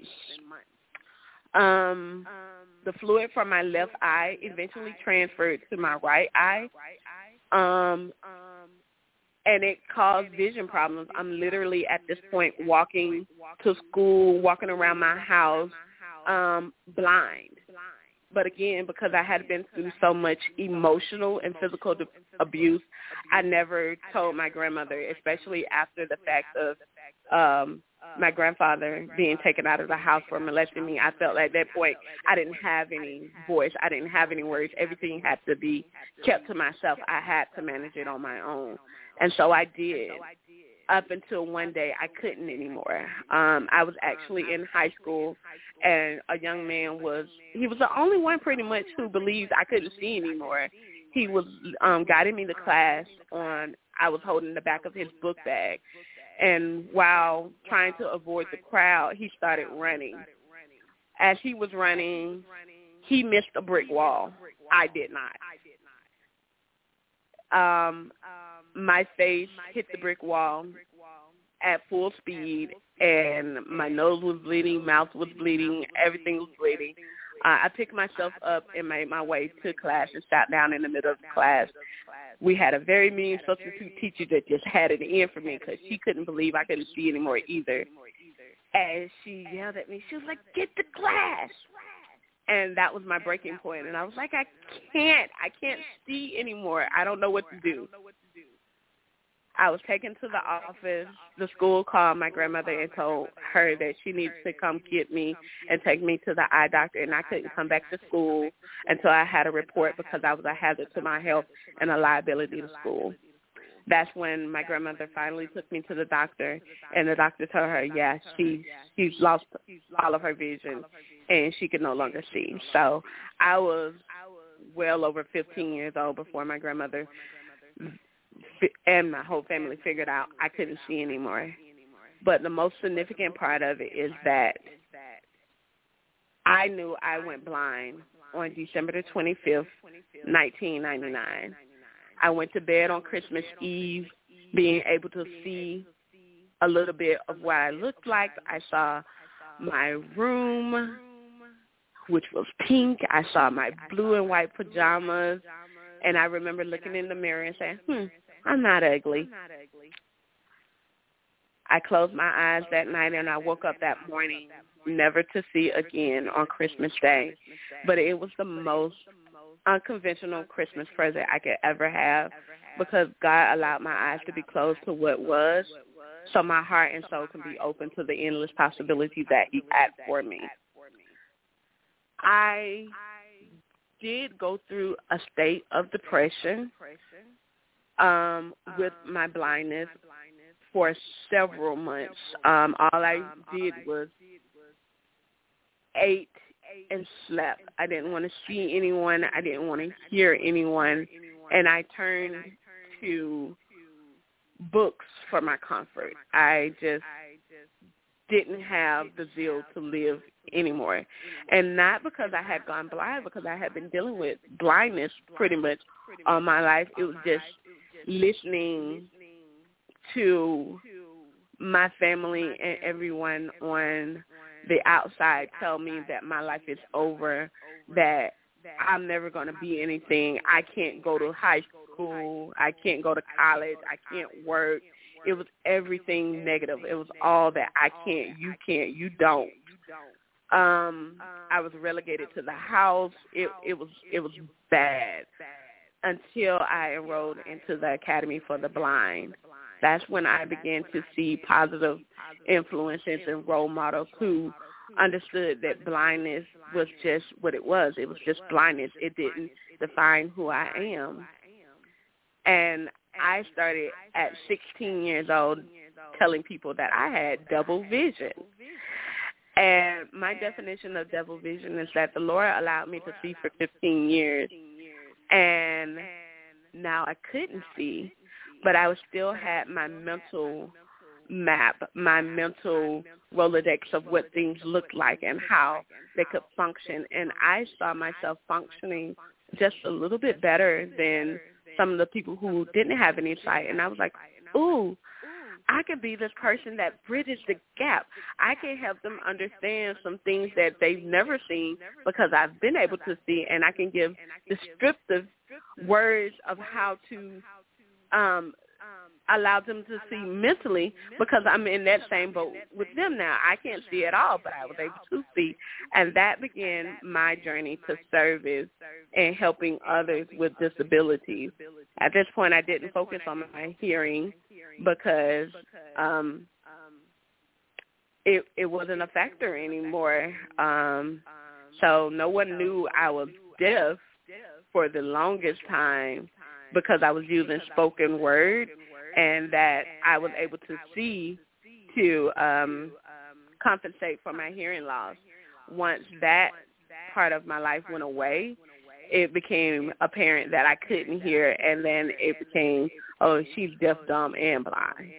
Um, the fluid from my left eye eventually transferred to my right eye, um, and it caused vision problems. I'm literally at this point walking to school, walking around my house, um, blind. But again, because I had been through so much emotional and physical de- abuse, I never told my grandmother, especially after the fact of um, my grandfather being taken out of the house for molesting me. I felt at that point I didn't have any voice. I didn't have any words. Everything had to be kept to myself. I had to manage it on my own. And so I did. Up until one day I couldn't anymore. Um, I was actually in high school, and a young man was, he was the only one pretty much who believed I couldn't see anymore. He was um, guiding me to class on, I was holding the back of his book bag. And while trying to avoid the crowd, he started running. As he was running, he missed a brick wall. I did not. Um, my face hit the brick wall at full speed, and my nose was bleeding, mouth was bleeding, everything was bleeding. Uh, I picked myself up and made my way to class and sat down in the middle of the class. We had a very mean substitute teacher that just had it in for me because she couldn't believe I couldn't see anymore either. And she yelled at me. She was like, "Get to class." And that was my breaking point. And I was like, I can't. I can't see anymore. I don't know what to do. I was taken to the office. The school called my grandmother and told her that she needed to come get me and take me to the eye doctor. And I couldn't come back to school until I had a report because I was a hazard to my health and a liability to school. That's when my grandmother finally took me to the doctor, and the doctor told her, yeah, she, she's lost all of her vision, and she could no longer see. So I was well over fifteen years old before my grandmother and my whole family figured out I couldn't see anymore. But the most significant part of it is that I knew I went blind on December the twenty-fifth, nineteen ninety-nine. I went to bed on Christmas Eve being able to see a little bit of what I looked like. I saw my room, which was pink. I saw my blue and white pajamas. And I remember looking in the mirror and saying, hmm, I'm not ugly. I closed my eyes that night and I woke up that morning never to see again on Christmas Day. But it was the most unconventional Christmas present I could ever have because God allowed my eyes to be closed to what was so my heart and soul can be open to the endless possibilities that he had for me. I did go through a state of depression um, with my blindness for several months. Um, all I did was ate and slept. I didn't want to see anyone. I didn't want to hear anyone. And I turned to books for my comfort. I just didn't have the zeal to live anymore. And not because I had gone blind, because I had been dealing with blindness pretty much all my life. It was just listening to my family and everyone on the outside tell me that my life is over, that I'm never going to be anything. I can't go to high school. I can't go to college. I can't work. It was everything negative. It was all that I can't, you can't, you don't. Um, I was relegated to the house. It it was it was bad until I enrolled into the Academy for the Blind. That's when I began to see positive influences and role models who understood that blindness was just what it was. It was just blindness. It didn't define who I am. And I started at sixteen years old telling people that I had double vision. And my definition of double vision is that the Lord allowed me to see for fifteen years. And now I couldn't see, but I was still had my mental map, my mental Rolodex of what things looked like and how they could function. And I saw myself functioning just a little bit better than some of the people who didn't have any sight. And I was like, ooh, I can be this person that bridges the gap. I can help them understand some things that they've never seen because I've been able to see, and I can give descriptive words of how to um, allow them to see mentally because I'm in that same boat with them now. I can't see at all, but I was able to see. And that began my journey to service and helping others with disabilities. At this point, I didn't focus on my hearing because um, it it wasn't a factor anymore. Um, so no one knew I was deaf for the longest time because I was using spoken word, and that I was able to see to um, compensate for my hearing loss. Once that part of my life went away, it became apparent that I couldn't hear, and then it became, oh, she's deaf, dumb, and blind.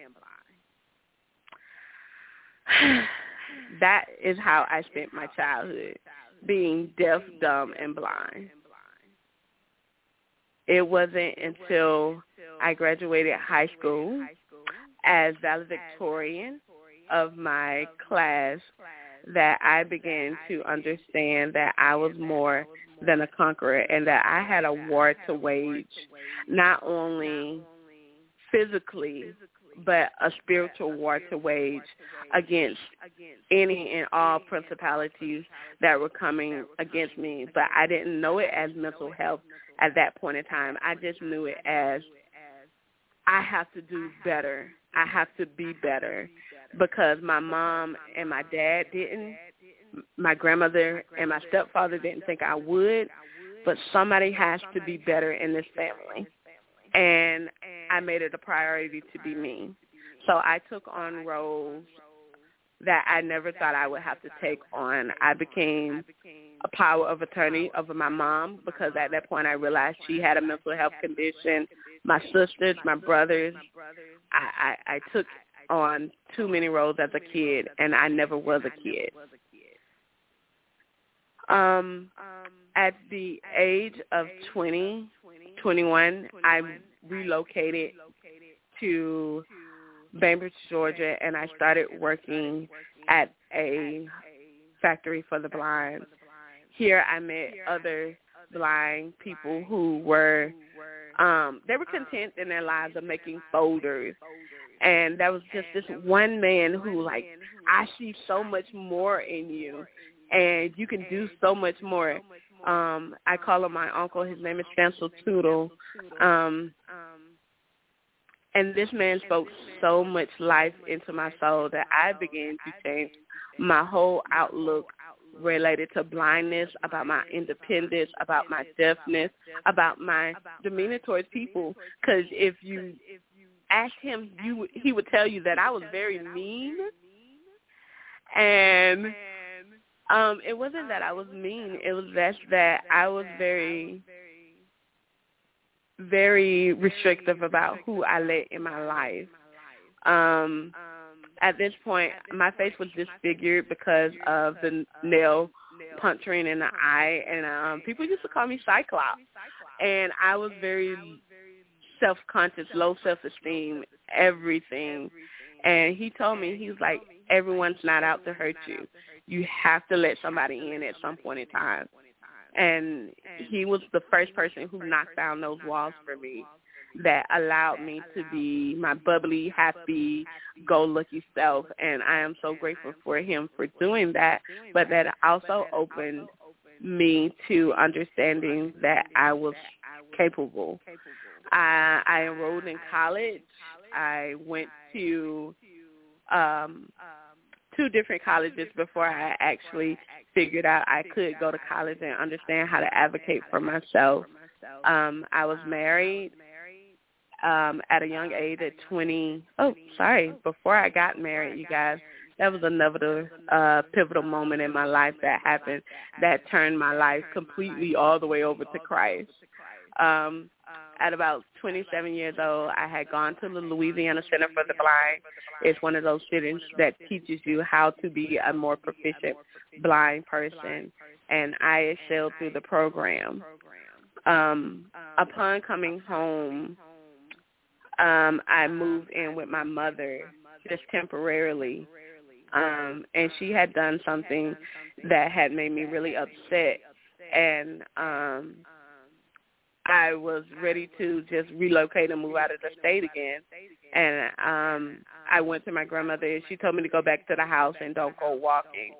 That is how I spent my childhood, being deaf, dumb, and blind. It wasn't until I graduated high school as valedictorian of my class that I began to understand that I was more than a conqueror and that I had a war to wage, not only physically, but a spiritual war to wage against any and all principalities that were coming against me. But I didn't know it as mental health at that point in time. I just knew it as I have to do better. I have to be better because my mom and my dad didn't. My grandmother and my stepfather didn't think I would, but somebody has to be better in this family. And I made it a priority to be me. So I took on roles that I never thought I would have to take on. I became a power of attorney over my mom because at that point I realized she had a mental health condition. My sisters, my brothers, I, I, I took on too many roles as a kid, and I never was a kid. Um, at the age of twenty, twenty-one, I relocated to Bainbridge, Georgia, and I started working at a factory for the blind. Here I met other blind people who were, um, they were content in their lives of making folders. And that was just this one man who, like, I see so much more in you, and you can do so much more. Um, I call him my uncle. His name is Chancellor Tootle. Um, and this man spoke so much life into my soul that I began to change my whole outlook related to blindness, about my independence, about my deafness, about my demeanor towards people. Because if you ask him, you he would tell you that I was very mean. And um, it wasn't that I was mean. It was just that I was very, very restrictive about who I let in my life. Um, at this point, my face was disfigured because of the nail puncturing in the eye, and um, people used to call me Cyclops. And I was very self-conscious, low self-esteem, everything. And he told me, he was like, everyone's not out to hurt you. You have to let somebody in at some point in time. And he was the first person who knocked down those walls for me that allowed me to be my bubbly, happy, go-lucky self. And I am so grateful for him for doing that. But that also opened me to understanding that I was capable. I, I enrolled in college. I went to um, two different colleges before I actually figured out I could go to college and understand how to advocate for myself. Um, I was married um, at a young age at twenty. Oh, sorry, before I got married, you guys. That was another uh, pivotal moment in my life that happened that turned my life completely all the way over to Christ. Um, at about twenty-seven years old, I had gone to the Louisiana Center for the Blind. It's one of those centers that teaches you how to be a more proficient blind person, and I excelled through the program. Um, upon coming home, um, I moved in with my mother just temporarily, um, and she had done something that had made me really upset, and um, I was ready to just relocate and move out of the state again. And um, I went to my grandmother, and she told me to go back to the house and don't go walking.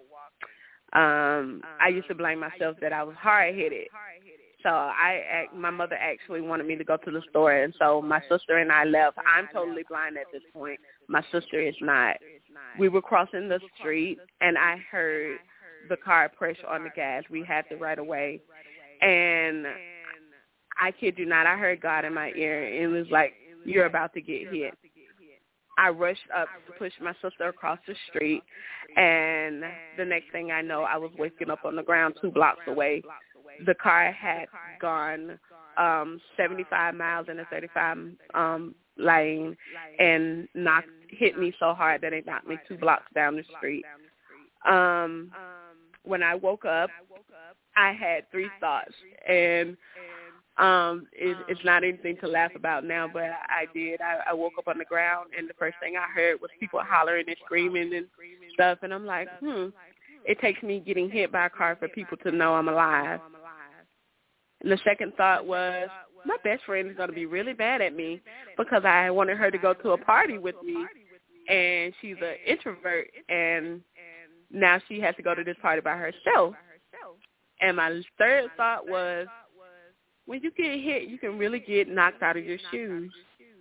Um, I used to blame myself that I was hard-headed. So I, my mother actually wanted me to go to the store, and so my sister and I left. I'm totally blind at this point. My sister is not. We were crossing the street, and I heard the car pressure on the gas. We had to right away. And I kid you not, I heard God in my ear, and it was like, you're about to get hit. I rushed up to push my sister across the street, and the next thing I know, I was waking up on the ground two blocks away. The car had gone um, seventy-five miles in a thirty-five um, lane and knocked hit me so hard that it knocked me two blocks down the street. Um, when I woke up, I had three thoughts, and Um, it, it's not anything to laugh about now, but I did. I, I woke up on the ground, and the first thing I heard was people hollering and screaming and stuff, and I'm like, hmm, it takes me getting hit by a car for people to know I'm alive. And the second thought was, my best friend is going to be really mad at me because I wanted her to go to a party with me, and she's an introvert, and now she has to go to this party by herself. And my third thought was, when you get hit, you can really get knocked out of your shoes.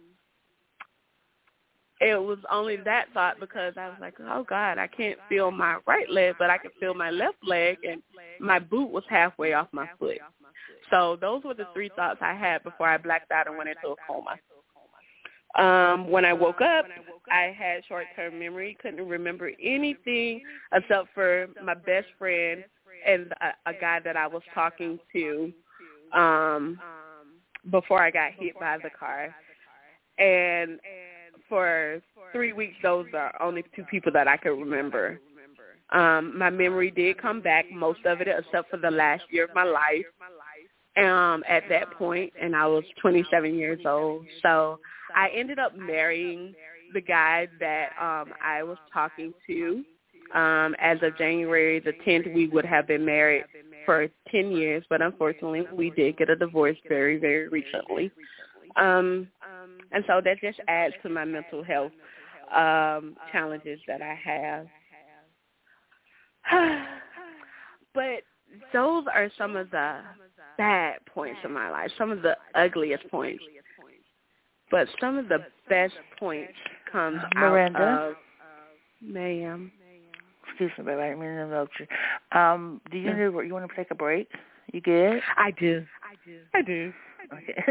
It was only that thought because I was like, oh, God, I can't feel my right leg, but I can feel my left leg, and my boot was halfway off my foot. So those were the three thoughts I had before I blacked out and went into a coma. Um, when I woke up, I had short-term memory, couldn't remember anything except for my best friend and a, a guy that I was talking to um before I got hit by the car. And for three weeks those are only two people that I could remember. Um my memory did come back, most of it except for the last year of my life um at that point, and I was twenty-seven years old. So I ended up marrying the guy that um I was talking to. Um as of January the tenth, we would have been married for ten years, but unfortunately we did get a divorce very, very recently. Um, and so that just adds to my mental health um, challenges that I have. But those are some of the bad points in my life, some of the ugliest points. But some of the best points comes Miranda? out of, ma'am. excuse me, baby. I didn't mean to interrupt you. Um, do you need, you want to take a break? You good? I do. I do. I do. Okay.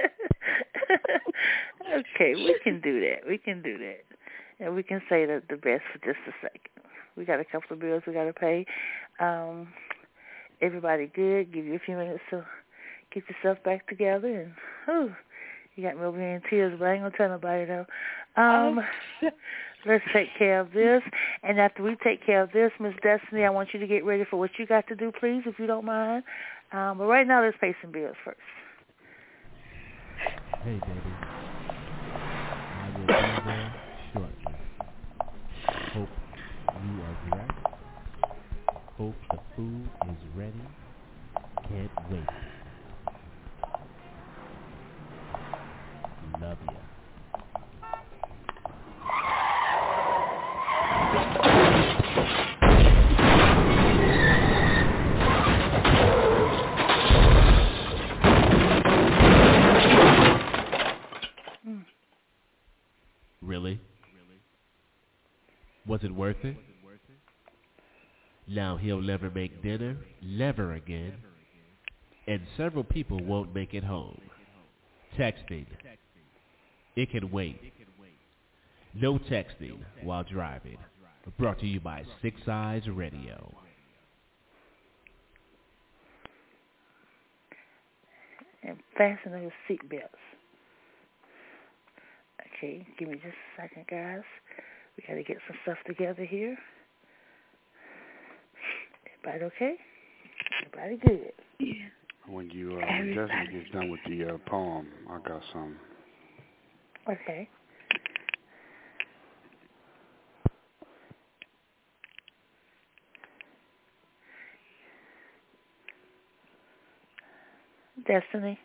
Okay, we can do that. We can do that. And we can say that the best for just a second. We got a couple of bills we got to pay. Um, everybody good. Give you a few minutes to get yourself back together. And whew, you got me over here in tears, but I ain't going to tell nobody, though. Um, oh. Let's take care of this. And after we take care of this, Miss Destiny, I want you to get ready for what you got to do, please, if you don't mind. Um, but right now, let's pay some bills first. Hey, baby. I will be there shortly. Hope you are dressed. Hope the food is ready. Can't wait. Love ya. Really? Was it worth it? Now he'll never make dinner, never again, and several people won't make it home. Texting. It can wait. No texting while driving. Brought to you by Six Eyes Radio. And fasten those seatbelts. Okay, give me just a second, guys. We got to get some stuff together here. Everybody okay? Everybody good? Yeah. When you uh, Jessica gets done with the uh, poem, I got some. Okay. Destiny.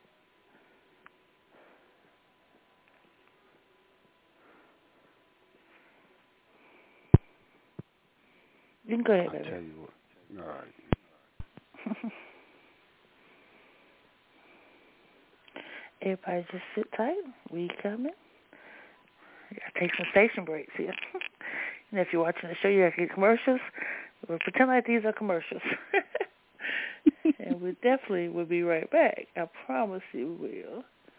You can go ahead, I'll baby. tell you what. All right. Everybody just sit tight. We coming. You gotta take some station breaks here. And if you're watching the show, you gotta get commercials. We'll pretend like these are commercials. And we definitely will be right back. I promise you we will.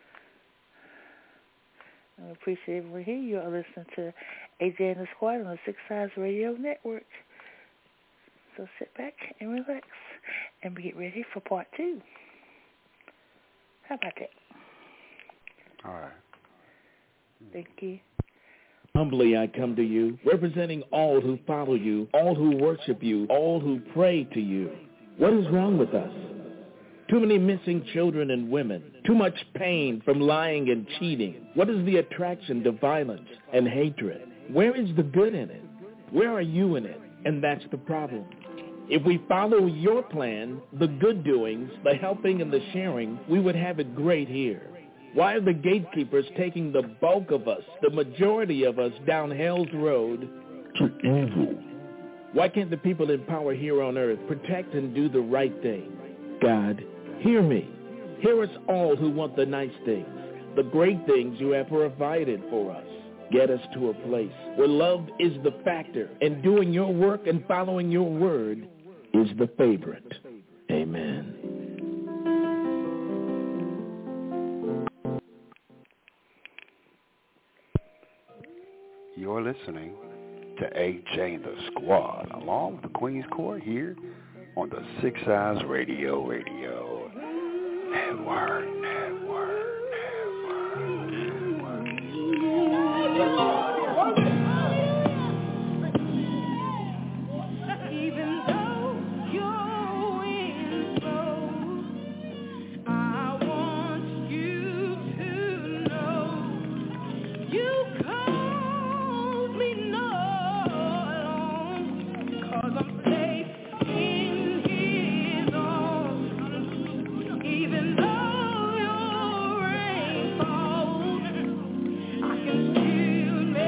I appreciate everyone here. You are listening to A J and the Squad on the Six Sides Radio Network. So sit back and relax, and we get ready for part two. How about that? All right. Thank you. Humbly I come to you, representing all who follow you, all who worship you, all who pray to you. What is wrong with us? Too many missing children and women. Too much pain from lying and cheating. What is the attraction to violence and hatred? Where is the good in it? Where are you in it? And that's the problem. If we follow your plan, the good doings, the helping and the sharing, we would have it great here. Why are the gatekeepers taking the bulk of us, the majority of us, down hell's road to evil? Why can't the people in power here on earth protect and do the right thing? God, hear me. Hear us all who want the nice things, the great things you have provided for us. Get us to a place where love is the factor, and doing your work and following your word is the favorite. Amen. You're listening to A J and the Squad, along with the Queen's Court here on the Six Eyes Radio Radio Network, Network, Network, Network. Even though you're in both, I want you to know you called me no alone, 'cause I'm safe in his arms. Even though your rain falls, I can still make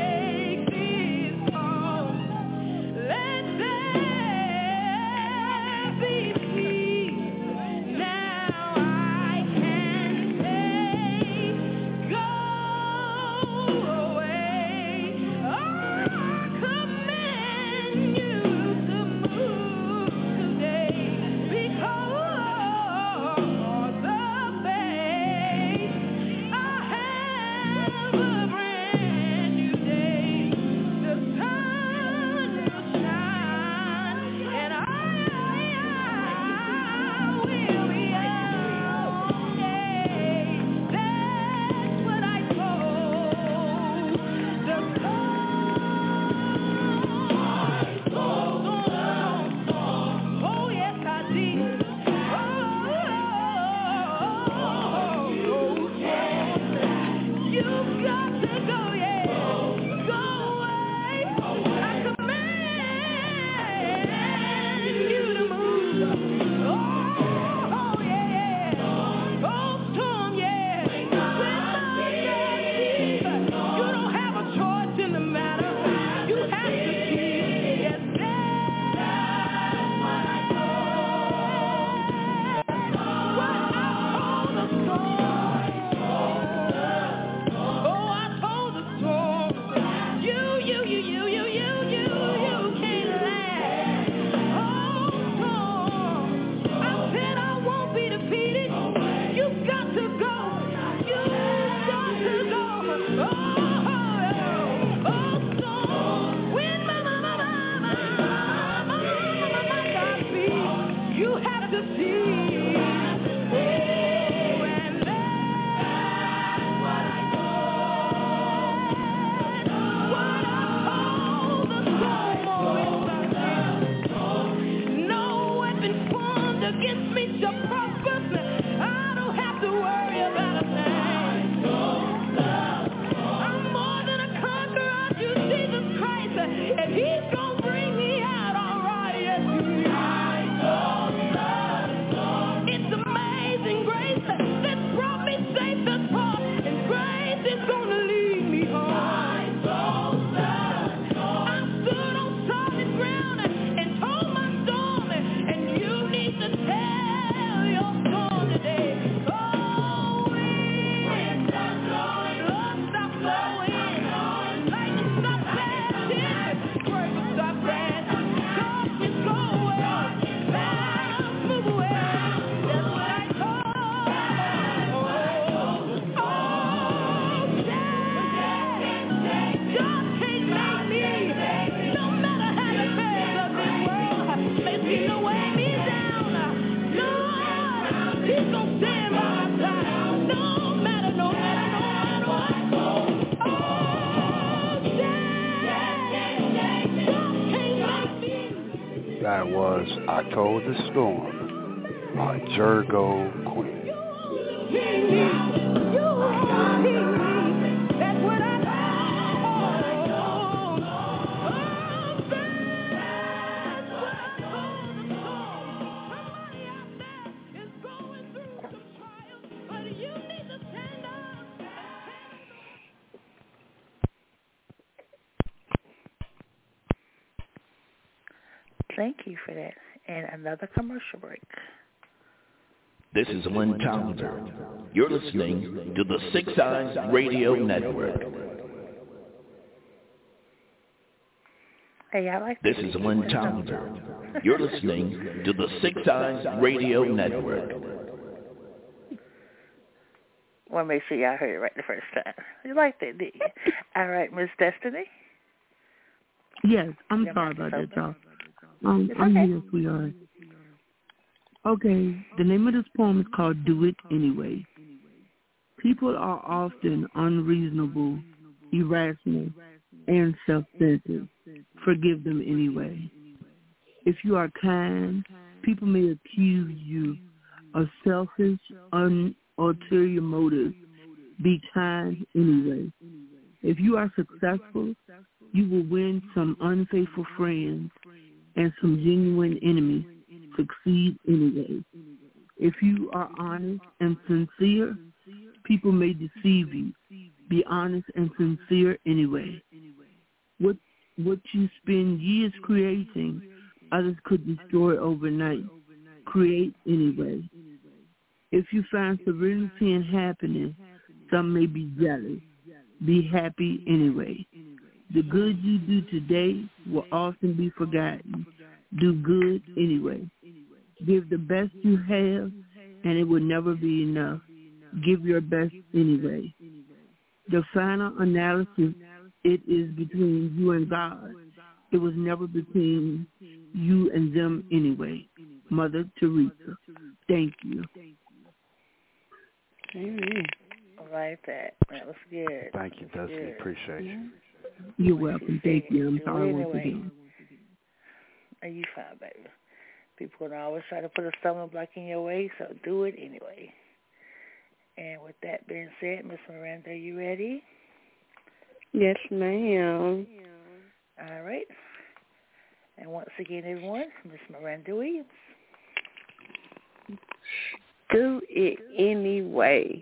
against me shall prosper. I don't have to worry about a thing. I'm more than a conqueror through Jesus Christ, and He's gonna bring me out all right. Yes, He is. It's amazing grace that brought me safe thus far, and grace is gonna lead me home. I stood on solid ground and told my storm, and you need to tell your storm today. Oh, wind, Lord, stop blowing. Lightning, stop flashing. Birds, stop crashing. Darkness, go away. Clouds, move away. That's what I call. Oh, oh, yeah. God can't make me. No matter how the cares of this world may seem to weigh me down. Lord, He's gonna stand by my side. No matter, no matter, no matter what. Oh, yeah. God can't make me. That was I Told the Storm by Jergo Queen. That's what I Thank you for that. And another commercial break. This is Lynn Townsend. You're listening to the Six Eyes Radio Network. Hey, I like This is Lynn Townsend. You're listening to the Six Eyes Radio Network. Want to make sure y'all heard it right the first time. You liked it, did you? All right, Miss Destiny. Yes, I'm sorry about that, y'all. Um, I'm okay. here, sweetheart. Okay, the name of this poem is called Do It Anyway. People are often unreasonable, irrational, and self-centered. Forgive them anyway. If you are kind, people may accuse you of selfish, un- ulterior motives. Be kind anyway. If you are successful, you will win some unfaithful friends and some genuine enemies. Succeed anyway. If you are honest and sincere, people may deceive you. Be honest and sincere anyway. What what you spend years creating, others could destroy overnight. Create anyway. If you find serenity and happiness, some may be jealous. Be happy anyway. The good you do today will often be forgotten. Do good anyway. Give the best you have, and it will never be enough. Give your best anyway. The final analysis, it is between you and God. It was never between you and them anyway. Mother Teresa. Thank you. Amen. I like that. That was good. Thank you, Destiny. Appreciate you. You're welcome. Thank you. I'm sorry once anyway. again. Are you fine, baby? People can always try to put a stumbling block in your way, so do it anyway. And with that being said, Miss Miranda, are you ready? Yes, ma'am. All right. And once again, everyone, Miss Miranda Williams. Do it anyway.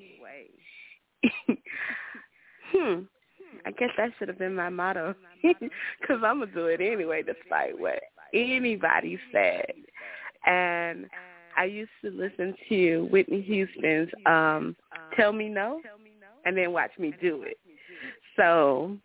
hmm. I guess that should have been my motto, because I'm going to do it anyway, despite what anybody said. And I used to listen to Whitney Houston's um, Tell Me No, and then watch me do it. So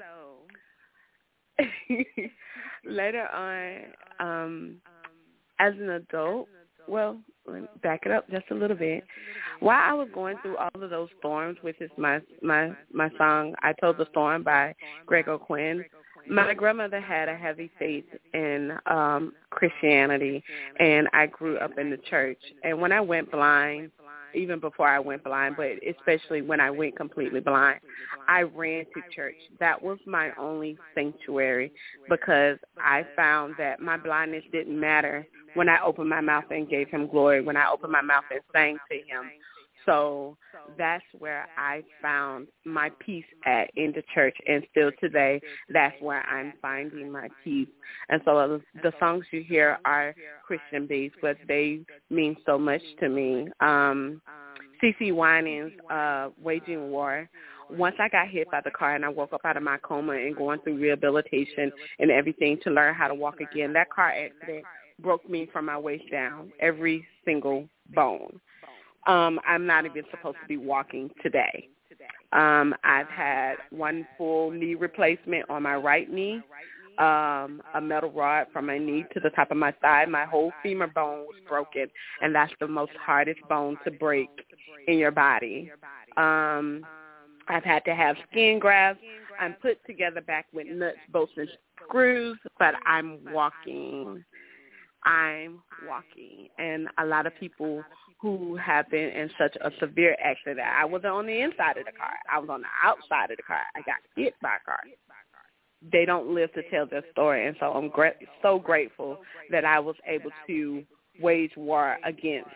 later on, um, as an adult, well, let me back it up just a little bit. While I was going through all of those storms, which is my my my song, I Told the Storm by Grego Quinn, my grandmother had a heavy faith in um, Christianity, and I grew up in the church. And when I went blind, even before I went blind, but especially when I went completely blind, I ran to church. That was my only sanctuary, because I found that my blindness didn't matter when I opened my mouth and gave him glory, when I opened my mouth and sang to him. So that's where I found my peace at in the church, and still today, that's where I'm finding my peace. And so the songs you hear are Christian-based, but they mean so much to me. Um, C C Winans, uh, Waging War. Once I got hit by the car and I woke up out of my coma and going through rehabilitation and everything to learn how to walk again, that car accident broke me from my waist down, every single bone. Um, I'm not even supposed to be walking today. Um, I've had one full knee replacement on my right knee, um, a metal rod from my knee to the top of my thigh. My whole femur bone was broken, and that's the most hardest bone to break in your body. Um, I've had to have skin grafts. I'm put together back with nuts, bolts, and screws, but I'm walking. I'm walking. And a lot of people who have been in such a severe accident. I wasn't on the inside of the car. I was on the outside of the car. I got hit by a car. They don't live to tell their story. And so I'm gra- so grateful that I was able to wage war against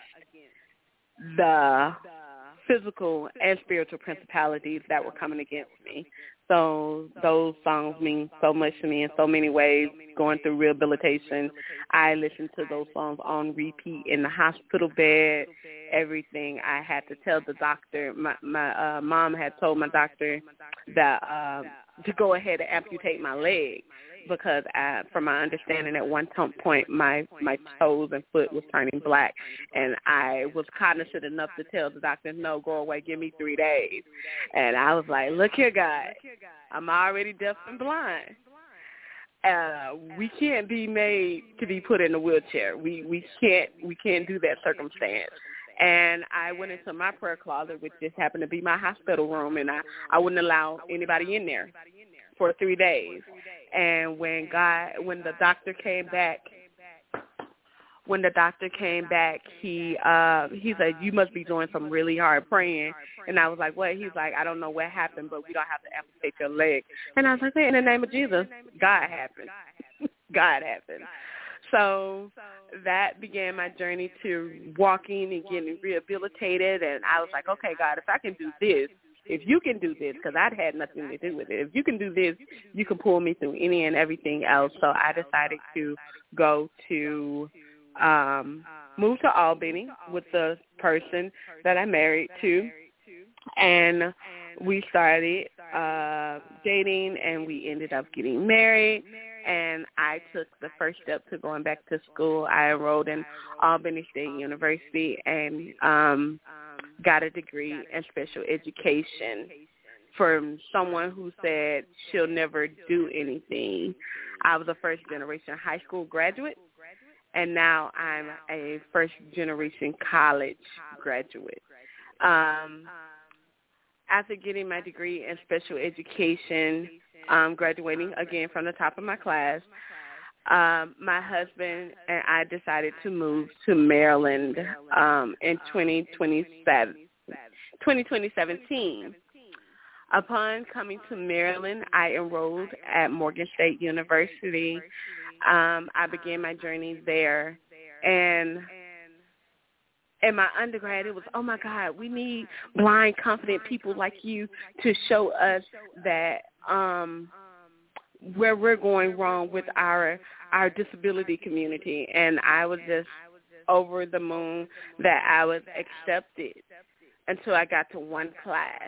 the physical and spiritual principalities that were coming against me. So those songs mean so much to me in so many ways. Going through rehabilitation, I listened to those songs on repeat in the hospital bed, everything. I had to tell the doctor, my, my uh, mom had told my doctor that uh, to go ahead and amputate my leg because I, from my understanding at one point, my, my toes and foot was turning black, and I was cognizant enough to tell the doctor, no, go away, give me three days. And I was like, look here, God, I'm already deaf and blind. Uh, we can't be made to be put in a wheelchair. We we can't we can't do that circumstance. And I went into my prayer closet, which just happened to be my hospital room, and I, I wouldn't allow anybody in there for three days. And when God, when the doctor came back, when the doctor came back, he uh, he said, you must be doing some really hard praying. And I was like, what? He's like, I don't know what happened, but we don't have to amputate your leg. And I was like, hey, in the name of Jesus, God happened. God happened. So that began my journey to walking and getting rehabilitated. And I was like, okay, God, if I can do this, if you can do this, because I'd had nothing to do with it. If you can do this, you can pull me through any and everything else. So I decided to go to um, move to Albany with the person that I married to. And we started uh, dating, and we ended up getting married. And I took the first step to going back to school. I enrolled in Albany State University and um, got a degree in special education. From someone who said she'll never do anything, I was a first-generation high school graduate, and now I'm a first-generation college graduate. Um, after getting my degree in special education, um, graduating again from the top of my class, um, my husband and I decided to move to Maryland um, in twenty seventeen. Upon coming to Maryland, I enrolled at Morgan State University. Um, I began my journey there, and in my undergrad, it was, oh, my God, we need blind, confident people like you to show us that um, where we're going wrong with our our disability community. And I was just over the moon that I was accepted until I got to one class.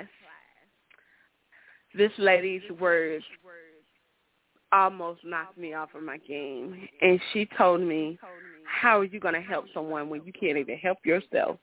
This lady's words almost knocked me off of my game. And she told me, how are you going to help someone when you can't even help yourself?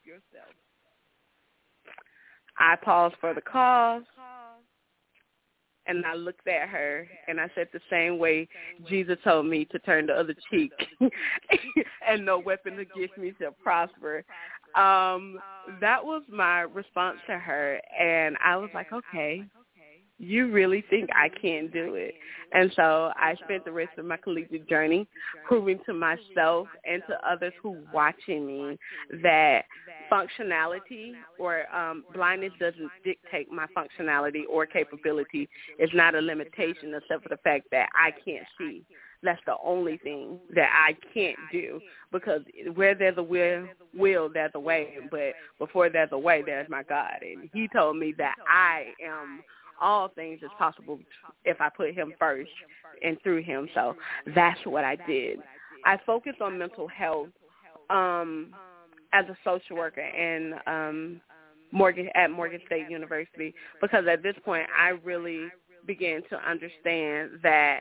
I paused for the cause, and I looked at her, and I said the same way Jesus told me to turn the other cheek, and no weapon against me shall prosper. Um, that was my response to her, and I was like, okay, you really think I can't do it? And so I spent the rest of my collegiate journey proving to myself and to others who watching me that functionality or um, blindness doesn't dictate my functionality or capability. It's not a limitation except for the fact that I can't see. that's the only thing that I can't do, because where there's a will, will there's a way, but before there's a way, there's my God. And he told me that I am, all things is possible if I put him first and through him. So that's what I did. I focused on mental health um, as a social worker and um, Morgan at Morgan State University, because at this point I really began to understand that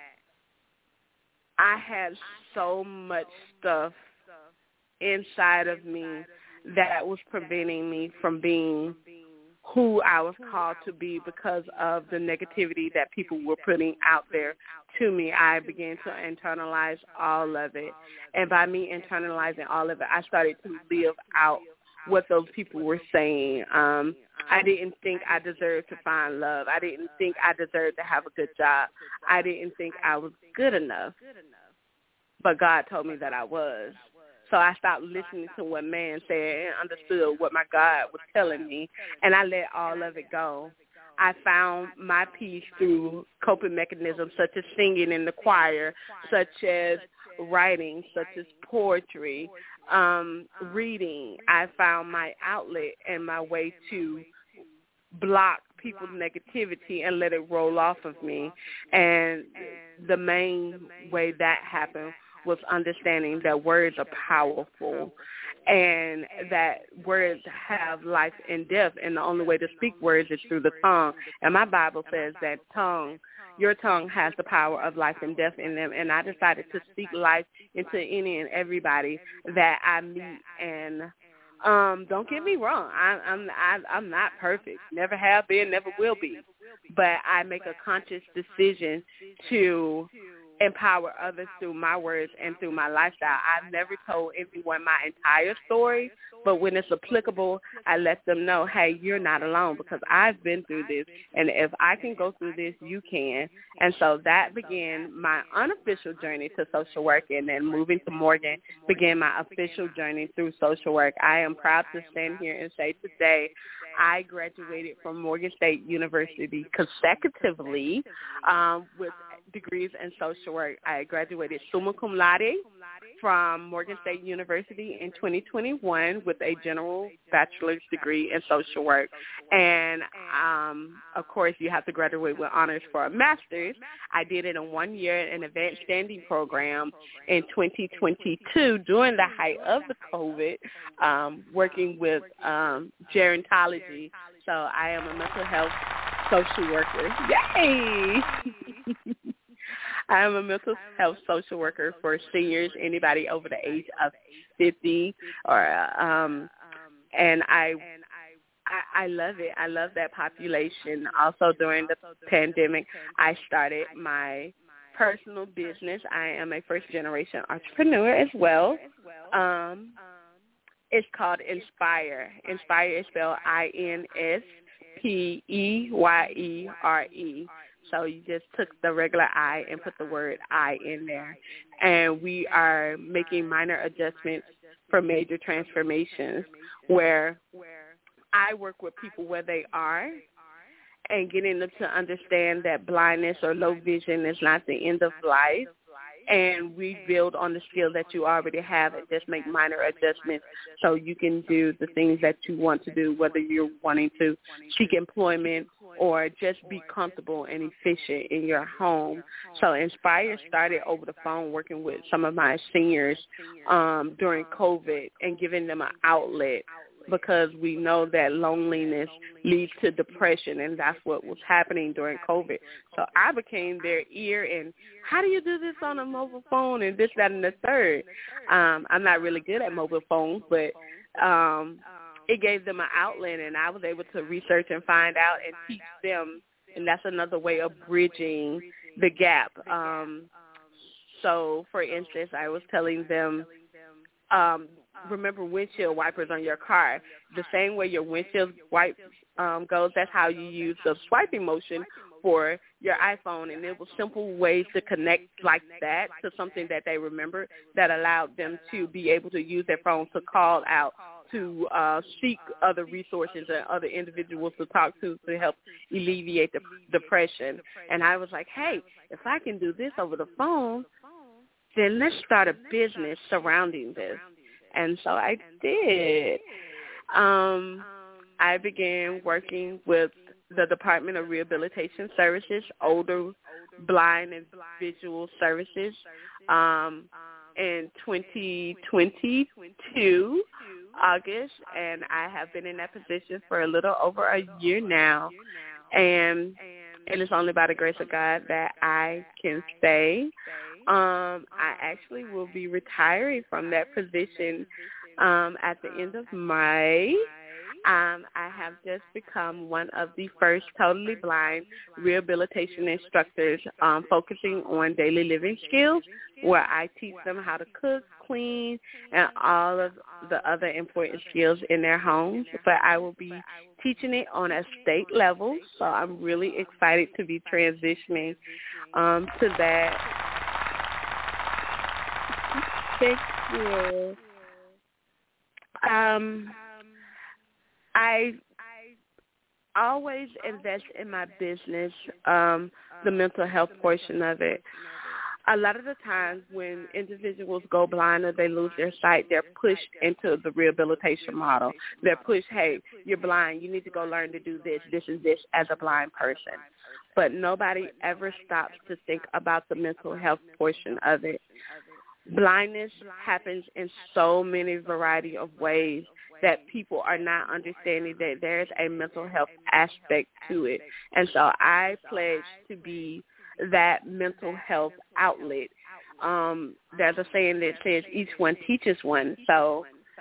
I had so much stuff inside of me that was preventing me from being who I was called to be because of the negativity that people were putting out there to me. I began to internalize all of it. And by me internalizing all of it, I started to live out what those people were saying. Um, I didn't think I deserved to find love. I didn't think I deserved to have a good job. I didn't think I was good enough. But God told me that I was. So I stopped listening to what man said and understood what my God was telling me, and I let all of it go. I found my peace through coping mechanisms such as singing in the choir, such as writing, such as poetry, um, reading. I found my outlet and my way to block people's negativity and let it roll off of me. And the main way that happened was understanding that words are powerful and that words have life and death, and the only way to speak words is through the tongue. And my Bible says that tongue, your tongue has the power of life and death in them, and I decided to speak life into any and everybody that I meet. And um, don't get me wrong, I, I'm I, I'm not perfect, never have been, never will be, but I make a conscious decision to empower others through my words and through my lifestyle. I've never told anyone my entire story, but when it's applicable, I let them know, hey, you're not alone, because I've been through this, and if I can go through this, you can. And so that began my unofficial journey to social work, and then moving to Morgan began my official journey through social work. I am proud to stand here and say today I graduated from Morgan State University consecutively um, with degrees in social work. I graduated summa cum laude from Morgan State University in twenty twenty-one with a general bachelor's degree in social work. And, um, of course, you have to graduate with honors for a master's. I did it in one year in an advanced standing program in twenty twenty-two during the height of the COVID, um, working with um, gerontology. So I am a mental health social worker. Yay! I am a mental health social worker for seniors, anybody over the age of fifty, or um, and I, I I love it. I love that population. Also, during the pandemic, I started my personal business. I am a first-generation entrepreneur as well. Um, it's called Inspire. Inspire is spelled I N S P E Y E R E. So you just took the regular I and put the word I in there. And we are making minor adjustments for major transformations, where I work with people where they are and getting them to understand that blindness or low vision is not the end of life. And we build on the skill that you already have and just make minor adjustments so you can do the things that you want to do, whether you're wanting to seek employment or just be comfortable and efficient in your home. So Inspire started over the phone working with some of my seniors um, during COVID and giving them an outlet, because we know that loneliness leads to depression, and that's what was happening during COVID. So I became their ear, and how do you do this on a mobile phone and this, that, and the third? Um, I'm not really good at mobile phones, but um, it gave them an outlet, and I was able to research and find out and teach them, and that's another way of bridging the gap. Um, so, for instance, I was telling them, um, remember windshield wipers on your car. The same way your windshield wipe um, goes, that's how you use the swiping motion for your iPhone. And it was simple ways to connect like that to something that they remembered that allowed them to be able to use their phone to call out to uh, seek other resources and other individuals to talk to to help alleviate the depression. And I was like, hey, if I can do this over the phone, then let's start a business surrounding this. And so I did. Um, I began working with the Department of Rehabilitation Services, Older, Blind, and Visual Services, um, in twenty twenty-two, August, and I have been in that position for a little over a year now, and it is only by the grace of God that I can stay. Um, I actually will be retiring from that position um, at the end of May. Um, I have just become one of the first totally blind rehabilitation instructors um, focusing on daily living skills, where I teach them how to cook, clean, and all of the other important skills in their homes. But I will be teaching it on a state level, so I'm really excited to be transitioning um, to that. Thank you. Um, I always invest in my business, um, the mental health portion of it. A lot of the times when individuals go blind or they lose their sight, they're pushed into the rehabilitation model. They're pushed, hey, you're blind, you need to go learn to do this, this and this as a blind person. But nobody ever stops to think about the mental health portion of it. Blindness happens in so many variety of ways that people are not understanding that there's a mental health aspect to it. And so I pledge to be that mental health outlet. Um, there's a saying that says each one teaches one. So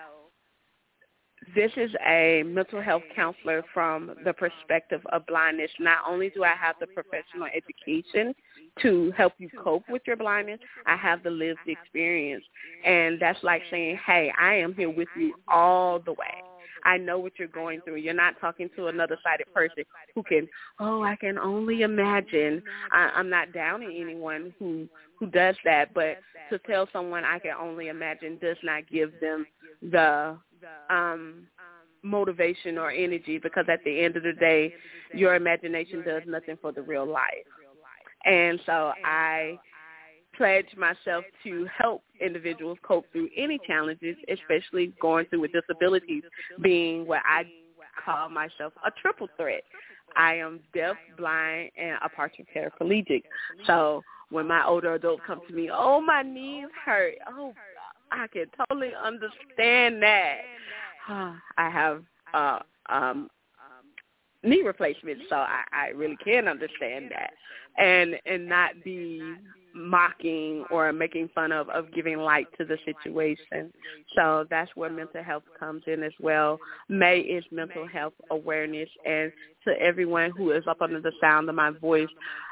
this is a mental health counselor from the perspective of blindness. Not only do I have the professional education to help you cope with your blindness, I have the lived experience. And that's like saying, hey, I am here with you all the way. I know what you're going through. You're not talking to another sighted person who can, oh, I can only imagine. I, I'm not downing anyone who, who does that, but to tell someone I can only imagine does not give them the um, motivation or energy, because at the end of the day, your imagination does nothing for the real life. And so I pledge myself to help individuals cope through any challenges, especially going through with disabilities, being what I call myself a triple threat. I am deaf, blind, and a partial paraplegic. So when my older adults come to me, oh, my knees hurt, oh, I can totally understand that. I have uh, um, knee replacements, so I, I really can understand that, and and not be mocking or making fun of, of giving light to the situation. So that's where mental health comes in as well. May is mental health awareness, and to everyone who is up under the sound of my voice,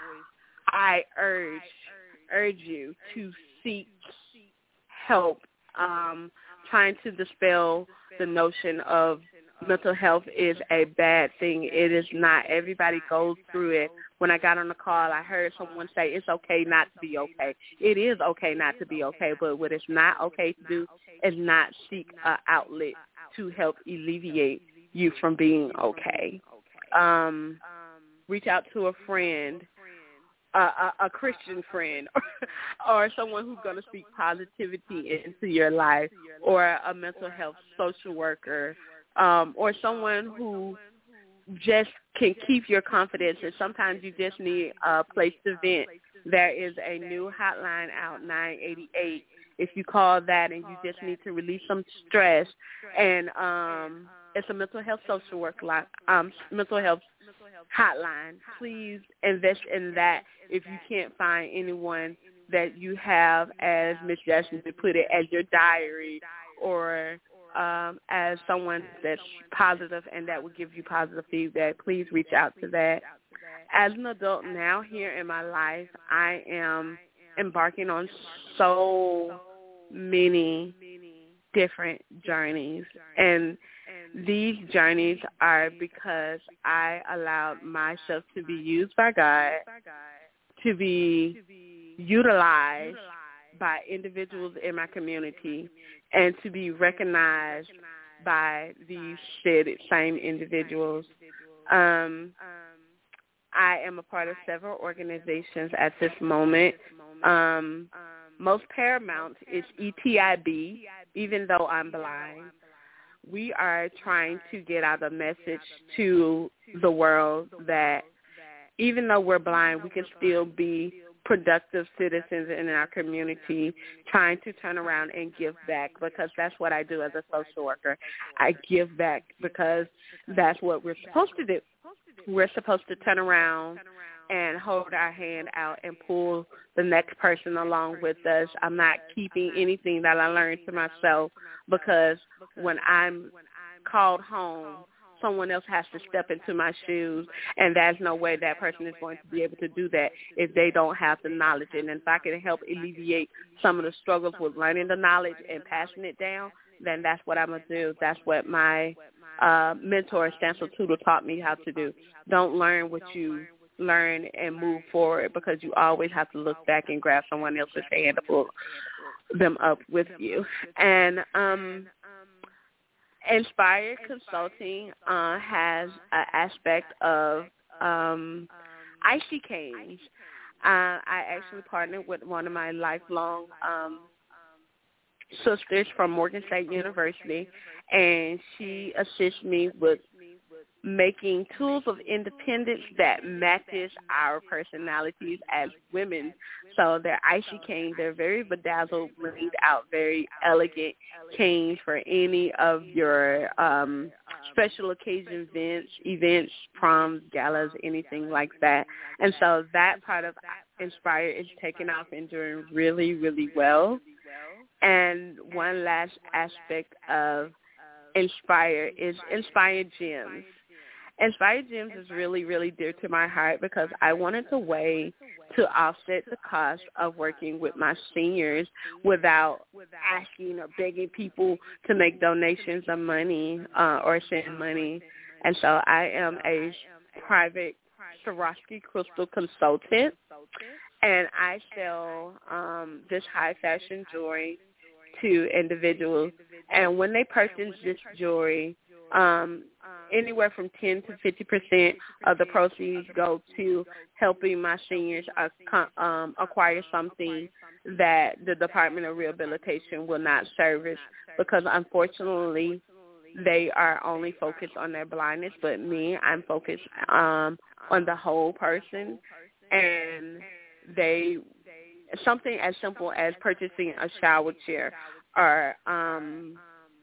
I urge urge you to seek help, um, trying to dispel the notion of mental health is a bad thing. It is not. Everybody goes through it. When I got on the call, I heard someone say it's okay not to be okay. It is okay not to be okay, but what is not okay to do is not seek an outlet to help alleviate you from being okay. Um, reach out to a friend, a, a, a Christian friend, or, or someone who's going to speak positivity into your life, or a mental health social worker, um, or someone who just can keep your confidence. And sometimes you just need a place to vent. There is a new hotline out, nine eighty-eight. If you call that and you just need to release some stress, and um, it's a mental health social work line, um, mental health hotline. Please invest in that. If you can't find anyone that you have, as Miz Jasmine put it, as your diary, or um, as someone that's positive and that will give you positive feedback, please reach out to that. As an adult now here in my life, I am embarking on so many different journeys, and these journeys are because I allowed myself to be used by God, to be utilized by individuals in my community, and to be recognized by these said same individuals. Um, I am a part of several organizations at this moment. Um, most paramount is E T I B, even though I'm blind. We are trying to get out a message to the world that even though we're blind, we can still be productive citizens in our community, trying to turn around and give back, because that's what I do as a social worker. I give back because that's what we're supposed to do. We're supposed to turn around and hold our hand out and pull the next person along with us. I'm not keeping anything that I learned to myself, because when I'm called home, someone else has to step into my shoes, and there's no way that person is going to be able to do that if they don't have the knowledge. And if I can help alleviate some of the struggles with learning the knowledge and passing it down, then that's what I'm going to do. That's what my uh, mentor, Stancil Tudor, taught me how to do. Don't learn what you learn and move forward, because you always have to look back and grab someone else's hand to pull them up with you. And um, Inspired Consulting uh, has an aspect of um, icy canes. Uh, I actually partnered with one of my lifelong um, sisters from Morgan State University, and she assists me with making tools of independence that matches our personalities as women. So they're icy canes. They're very bedazzled, laid out, very elegant canes for any of your um, special occasion events, events, proms, galas, anything like that. And so that part of Inspire is taking off and doing really, really well. And one last aspect of Inspire is Inspire Gems. Inspire Gems is really, really dear to my heart, because I wanted a way to offset the cost of working with my seniors without asking or begging people to make donations of money uh, or send money. And so I am a private Swarovski crystal consultant, and I sell um, this high-fashion jewelry to individuals. And when they purchase this jewelry, um, anywhere from ten to fifty percent of the proceeds go to helping my seniors uh, um, acquire something that the Department of Rehabilitation will not service, because unfortunately they are only focused on their blindness. But me, I'm focused um, on the whole person, and they something as simple as purchasing a shower chair or um,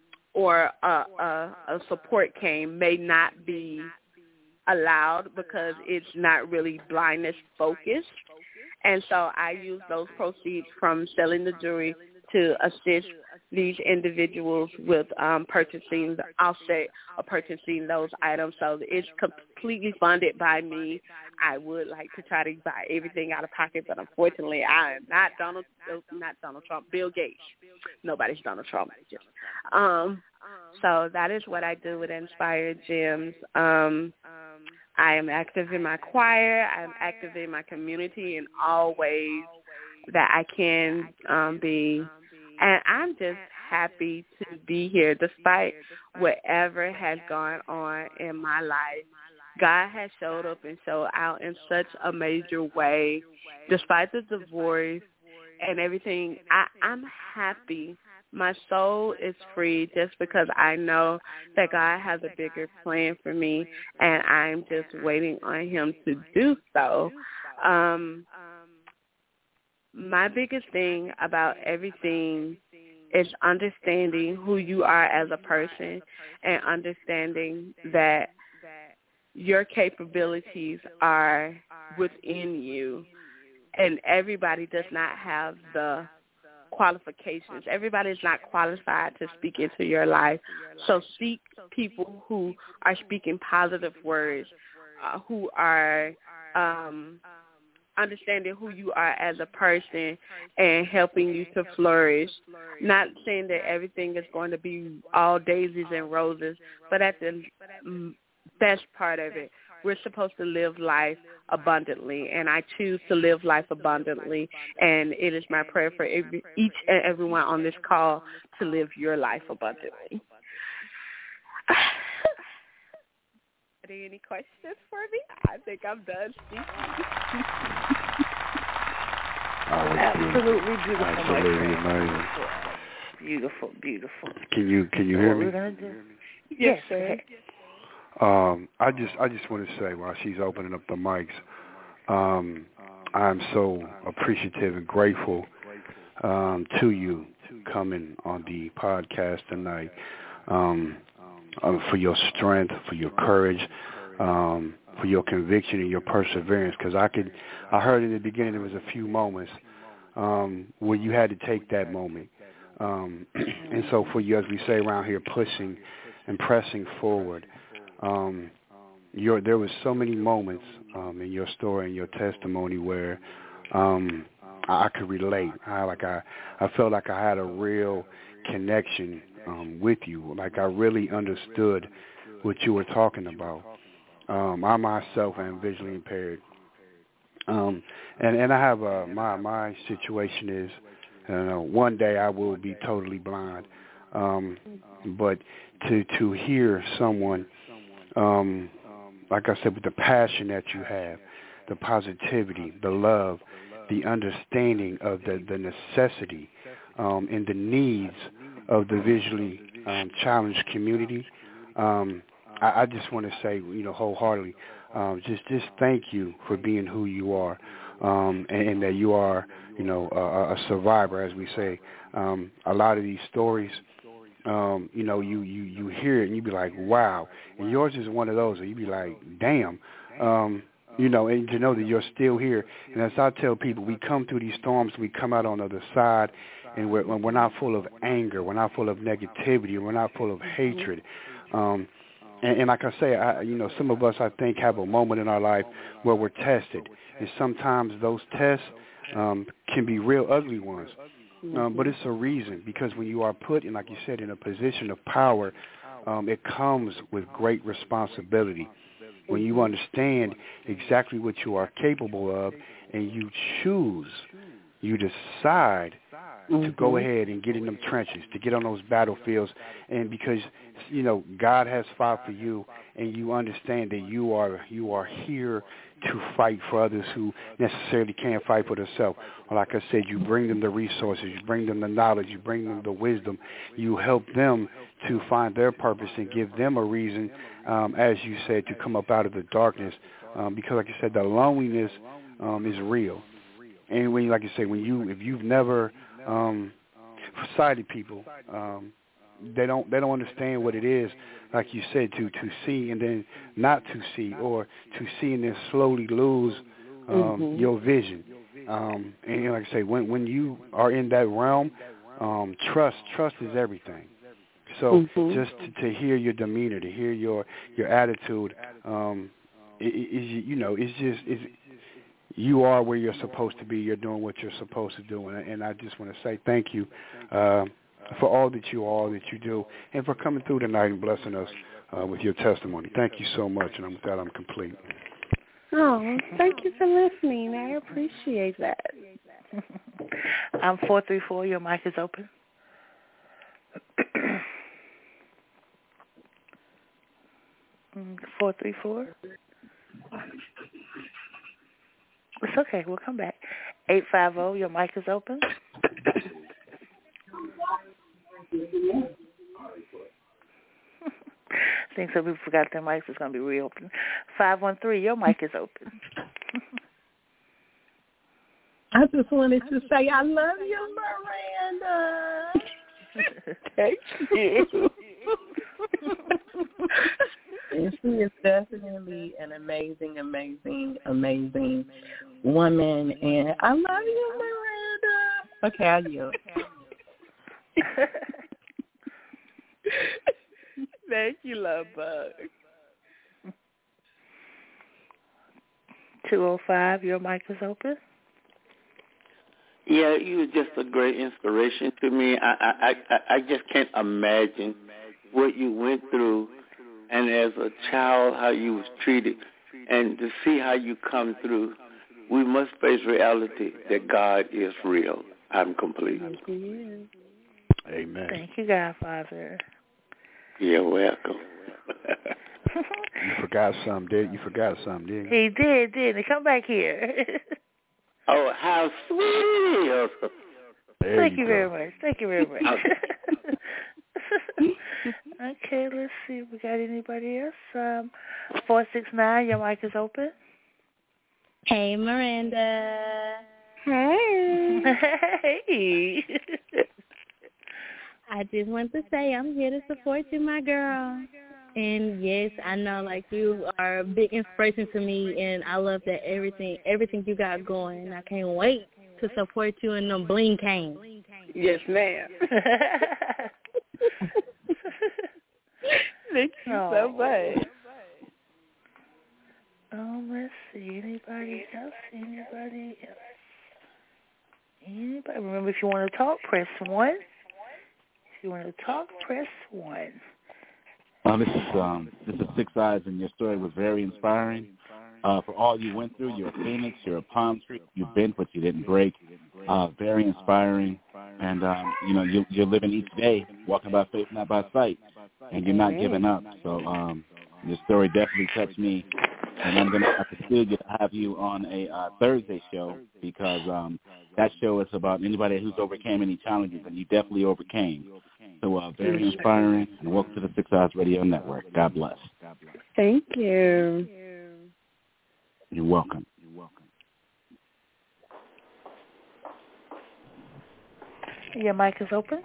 or a, a, a support cane may not be allowed because it's not really blindness focused. And so I use those proceeds from selling the jewelry to assist these individuals with um, purchasing the offset or purchasing those items. So it's completely funded by me. I would like to try to buy everything out of pocket, but unfortunately, I am not Donald, not Donald Trump, Bill Gates. Nobody's Donald Trump. Just, um, so that is what I do with Inspired Gems. Um, I am active in my choir. I am active in my community in all ways that I can um, be. And I'm just happy to be here despite whatever has gone on in my life. God has showed up and showed out in such a major way. Despite the divorce and everything, I, I'm happy. My soul is free just because I know that God has a bigger plan for me, and I'm just waiting on him to do so. Um, my biggest thing about everything is understanding who you are as a person and understanding that your capabilities are within you, and everybody does not have the qualifications. Everybody is not qualified to speak into your life. So seek people who are speaking positive words, uh, who are um, understanding who you are as a person and helping you to flourish. Not saying that everything is going to be all daisies and roses, but at the best part of it, we're supposed to live life abundantly, and I choose to live life abundantly, and it is my prayer for every, each and everyone on this call to live your life abundantly. Any questions for me? I think I'm done speaking. Absolutely beautiful. Absolutely amazing. Beautiful, beautiful. Can you can you so hear what me? We're gonna do? Yes, yes sir. Um, I just I just want to say while she's opening up the mics, um, I'm so appreciative and grateful um, to you coming on the podcast tonight. Um, uh, for your strength, for your courage, um, for your conviction and your perseverance. Because I could, I heard in the beginning there was a few moments um, where you had to take that moment. Um, and so for you, as we say around here, pushing and pressing forward, um, your, there was so many moments um, in your story and your testimony where um, I, I could relate. I like I, I felt like I had a real connection um, with you. Like I really understood what you were talking about. Um, I myself am visually impaired, um, and and I have a my my situation is, you know, one day I will be totally blind, um, but to to hear someone, um, like I said, with the passion that you have, the positivity, the love, the understanding of the the necessity um, and the needs of the visually um, challenged community. Um, I, I just want to say, you know, wholeheartedly, um, just just thank you for being who you are, um, and, and that you are, you know, a, a survivor, as we say. Um, a lot of these stories, um, you know, you, you, you hear it and you be like, wow. And yours is one of those that you be like, damn. Um, you know, and to know that you're still here. And as I tell people, we come through these storms, we come out on the other side, and we're, we're not full of anger, we're not full of negativity, we're not full of hatred. Um, and, and like I say, I, you know, some of us, I think, have a moment in our life where we're tested. And sometimes those tests um, can be real ugly ones. Um, but it's a reason, because when you are put in, like you said, in a position of power, um, it comes with great responsibility. When you understand exactly what you are capable of and you choose, you decide mm-hmm. to go ahead and get in them trenches, to get on those battlefields, and because, you know, God has fought for you, and you understand that you are you are here to fight for others who necessarily can't fight for themselves. Or like I said, you bring them the resources, you bring them the knowledge, you bring them the wisdom, you help them to find their purpose and give them a reason, um, as you said, to come up out of the darkness. Um, because like you said, the loneliness um, is real. And when, like you say, when you, if you've never, um, for sighted people, um, they don't, they don't understand what it is, like you said, to, to see and then not to see, or to see and then slowly lose um, mm-hmm. your vision. Um, and like I say, when, when you are in that realm, um, trust, trust is everything. So mm-hmm. just to, to hear your demeanor, to hear your, your attitude, um, is, you know, it's just, it's, you are where you're supposed to be. You're doing what you're supposed to do. And, and I just want to say thank you uh, for all that you are, all that you do, and for coming through tonight and blessing us uh, with your testimony. Thank you so much. And with that, I'm complete. Oh, thank you for listening. I appreciate that. I'm four three four. Your mic is open. four three four. It's okay. We'll come back. eight five zero. Your mic is open. I think some people forgot their mics. It's going to be reopened. five one three. Your mic is open. I just wanted to say I love you, Miranda. Thank you. And she is definitely an amazing, amazing, amazing woman. And I love you, Miranda. Okay, I yield. Thank you, love bug. two oh five, your mic is open. Yeah, you were just a great inspiration to me. I, I, I, I just can't imagine what you went through, and as a child, how you was treated, and to see how you come through. We must face reality that God is real. I'm complete. Amen. Thank you, Godfather. You're welcome. You forgot something, did you? forgot something, didn't you? He did, didn't he? Come back here. Oh, how sweet. There Thank you you go. very much. Thank you very much. Okay, let's see if we got anybody else. Um, four six nine, your mic is open. Hey, Miranda. Hey. Hey. I just want to say I'm here to support you, my girl. And yes, I know like you are a big inspiration to me, and I love that everything everything you got going. I can't wait to support you in them bling cane. Yes, ma'am. Thank you oh. so much. Um, let's see. Anybody else? Anybody else? Anybody? Remember, if you want to talk, press one. If you want to talk, press one. Uh, this is um, this is Six Eyes, and your story was very inspiring. Uh, for all you went through, you're a phoenix, you're a palm tree. You bent, but you didn't break. Uh, very inspiring, and um, you know you, you're living each day, walking by faith, not by sight, and you're not giving up. So um, your story definitely touched me, and I'm gonna have to still get to have you on a uh, Thursday show because um, that show is about anybody who's overcame any challenges, and you definitely overcame. So uh, very inspiring, and welcome to the Six Eyes Radio Network. God bless. Thank you. You're welcome. You're welcome. Your mic is open.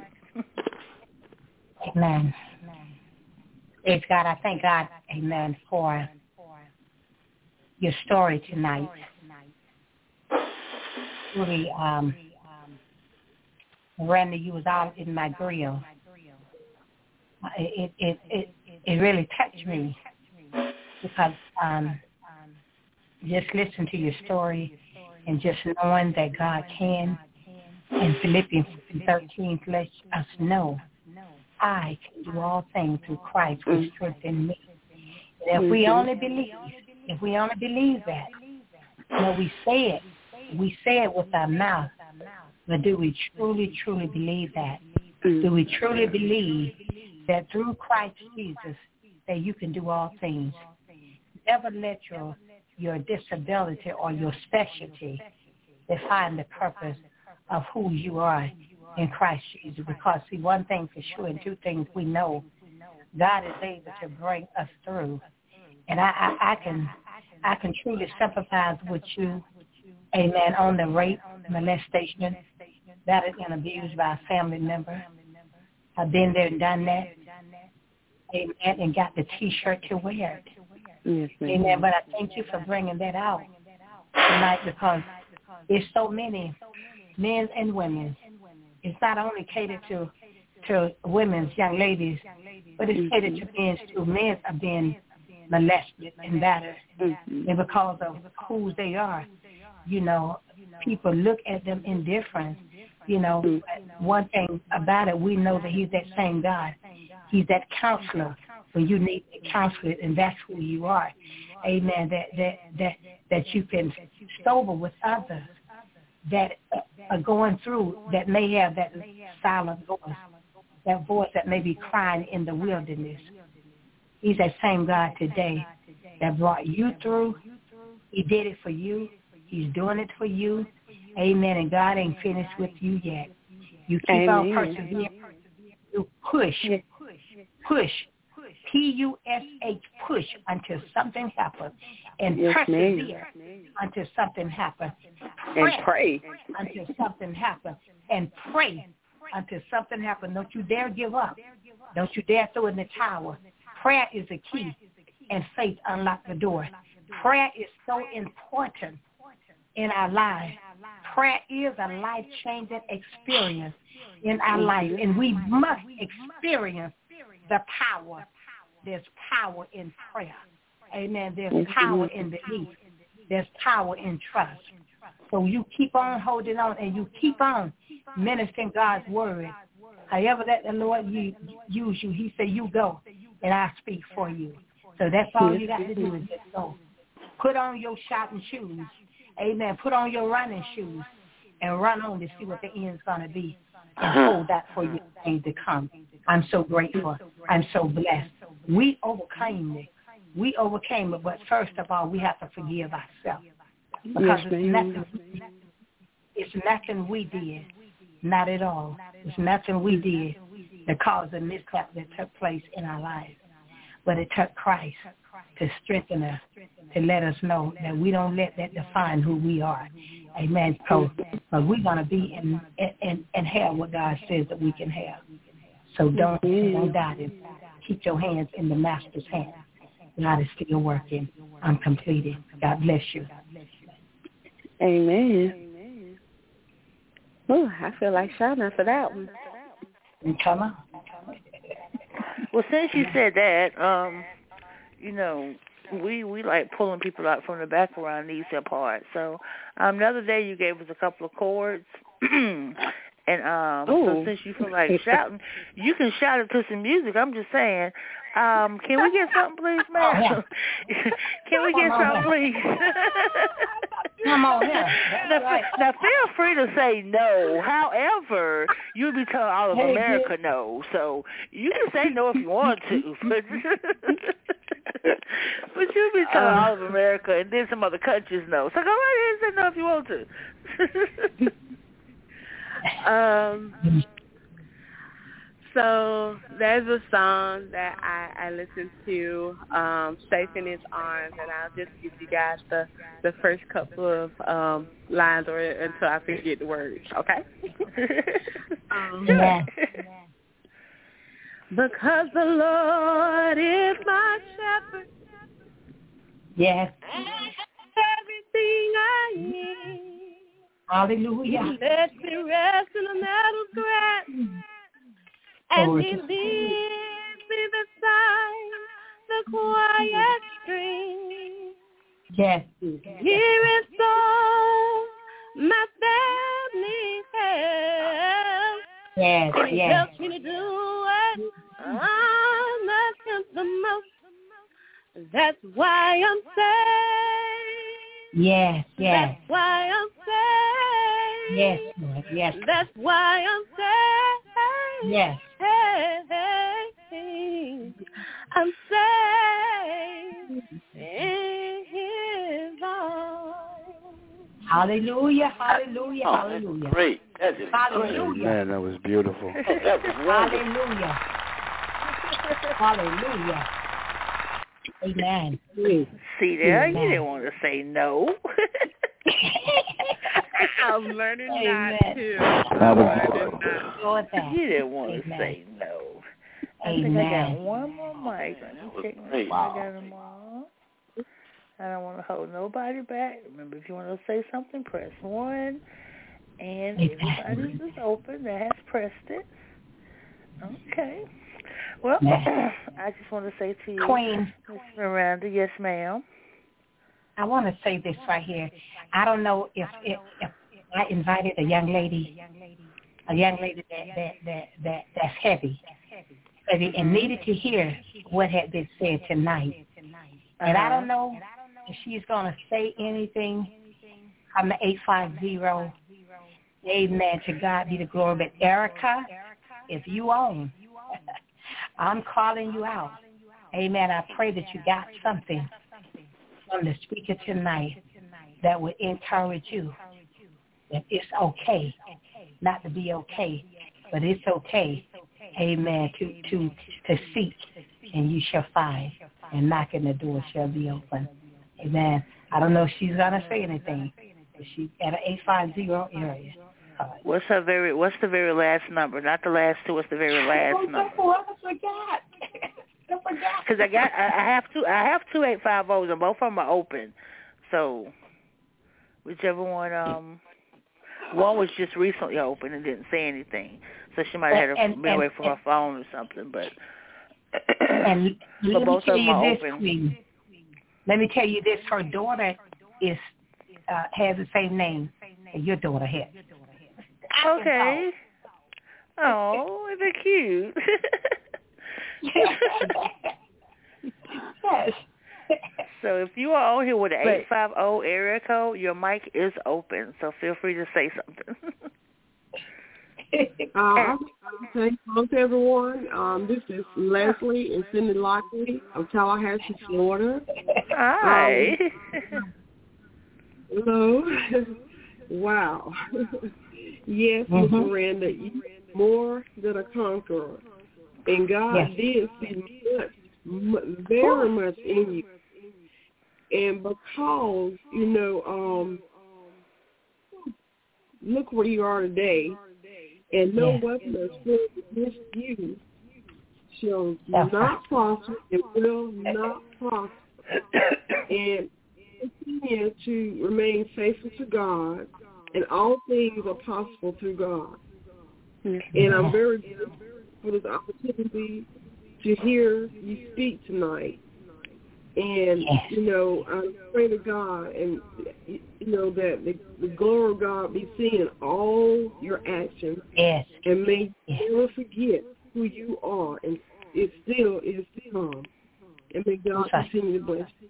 Amen. Praise God. I thank God, amen, for your story tonight. Really, um, Randy, you was out in my grill. It it it it really touched me because um, just listen to your story and just knowing that God can. In Philippians thirteen lets us know I can do all things through Christ which strengthens me. And if we only believe, if we only believe that, you know, we say it, we say it with our mouth, but do we truly, truly believe that? Do we truly believe that through Christ Jesus that you can do all things? Never let your your disability or your specialty define the purpose of who you are in Christ Jesus. Because, see, one thing for sure and two things we know, God is able to bring us through. And I, I, I can I can truly sympathize with you, amen, on the rape, molestation, battered and abused by a family member. I've been there and done that, amen, and got the T-shirt to wear it. Yes, amen, but I thank you for bringing that out tonight because there's so many men and women. It's not only catered to to women's young ladies, but it's catered to men too. Men are being molested and battered, mm-hmm. and because of who they are, you know, people look at them indifferent. You know, mm-hmm. one thing about it, we know that He's that same God. He's that counselor when you need a counselor, and that's who you are. Amen. That that that that you can sober with others that are going through, that may have that silent voice, that voice that may be crying in the wilderness. He's that same God today that brought you through. He did it for you. He's doing it for you. Amen. And God ain't finished with you yet. You keep Amen. on persevering. You push, push, P U S H, push until something happens. And yes, persevere ma'am. until something happens. Pray and pray until something happens. And pray until something happens. Don't you dare give up. Don't you dare throw in the towel. Prayer is the key, and faith unlocks the door. Prayer is so important in our lives. Prayer is a life-changing experience in our life, and we must experience the power. There's power in prayer. Amen. There's power in belief. There's power in trust. So you keep on holding on, and you keep on ministering God's word. However that the Lord use you, He said, you go, and I speak for you. So that's all you got to do is just go. Put on your shouting shoes. Amen. Put on your running shoes and run on to see what the end's going to be, and hold that for your things to come. I'm so grateful. I'm so blessed. We overcame it. We overcame it, but first of all, we have to forgive ourselves. Because Yes, it's nothing, it's nothing we did. Not at all. It's nothing we did that caused the mishap that took place in our lives. But it took Christ to strengthen us, to let us know that we don't let that define who we are. Amen. So uh, we're going to be in, in, in hell what God says that we can have. So don't, don't doubt it. Keep your hands in the Master's hand. God is still working. I'm completed. God bless you. Amen. Oh, I feel like shouting for that one. Come on. Well, since you said that, um, you know, we we like pulling people out from the background these here parts. So um, the other day you gave us a couple of chords, and um, so since you feel like shouting, you can shout it to some music. I'm just saying, um, can we get something, please, ma'am? Can we get something, please? Come on here. Now, Right. now, feel free to say no. However, you'll be telling all of Hey, America kid. no. So you can say no if you want to. But, but you'll be telling Uh, all of America and then some other countries no. So go right ahead and say no if you want to. um, so there's a song that I, I listen to, um, Safe in His Arms, and I'll just give you guys the, the first couple of um, lines or until I forget the words, okay? um, Yeah. Because the Lord is my shepherd. Yes. Everything I need. Hallelujah. He lets me rest in the meadow grass. And Lord. he leads me beside the quiet stream. Yes. Here is all my family has. Yes. And he Yes. helps me to do what I love him the most. That's why I'm saved. Yes. Yes. That's why I'm saved. Yes, Lord. Yes. That's why I'm saved. Yes. Hey, hey, hey. I'm saved in His arms. Hallelujah. Hallelujah. Oh, Hallelujah. that's great. That is Hallelujah. Man, that was beautiful. great. Oh, that was wonderful. Hallelujah. Hallelujah. Amen. See there, Amen. you didn't want to say no. I'm learning Amen. not to. That was I'm learning good. not Go with that. You didn't want Amen. to say no. I Amen. think I got one more mic. Let me check my great. I got them all. I don't want to hold nobody back. Remember, if you want to say something, press one. And everybody is open that has pressed it. Okay. Well, I just want to say to you, Queen, Miss Miranda, yes, ma'am. I want to say this right here. I don't know if, if, if I invited a young lady, a young lady that that that, that that's heavy, heavy and needed to hear what had been said tonight. And I don't know if she's going to say anything. I'm the eight five zero. Amen. To God be the glory. But Erica, if you own, I'm calling you out. Amen. I pray that you got something from the speaker tonight that would encourage you that it's okay not to be okay, but it's okay, amen, to, to, to seek and you shall find, and knock and the door shall be open. Amen. I don't know if she's going to say anything, but she's at an eight five zero area. What's her very? What's the very last number? Not the last two. What's the very last number? I forgot. I forgot. Because I got, I I have two, I have two eight five O's, and both of them are open. So whichever one, um, one was just recently open and didn't say anything, so she might have had And- her, been and- away from her phone or something. But And but let me both tell of them you are this, open. Queen. Let me tell you this. Her daughter is uh, has the same name that your daughter has. Okay. Oh, they're cute. Yes. So if you are on here with an But- eight five zero area code, your mic is open. So feel free to say something. Uh, Okay, hello to everyone. Um, this is Leslie and Cindy Lockley of Tallahassee, Florida. Hi. Um, hello. Wow. Yes, Miss Mm-hmm. Miranda, you're more than a conqueror. And God Yes. did see much, m- very much in you. And because, you know, um, look where you are today, and no Yes. weapon that's formed against you shall That's not prosper and will not prosper. And continue to remain faithful to God, and all things are possible through God. And I'm very grateful for this opportunity to hear you speak tonight. And, you know, I pray to God, and, you know, that the, the glory of God be seen in all your actions. Yes. And may Yes. you never forget who you are, and it still is to come. And may God That's right. continue to bless you.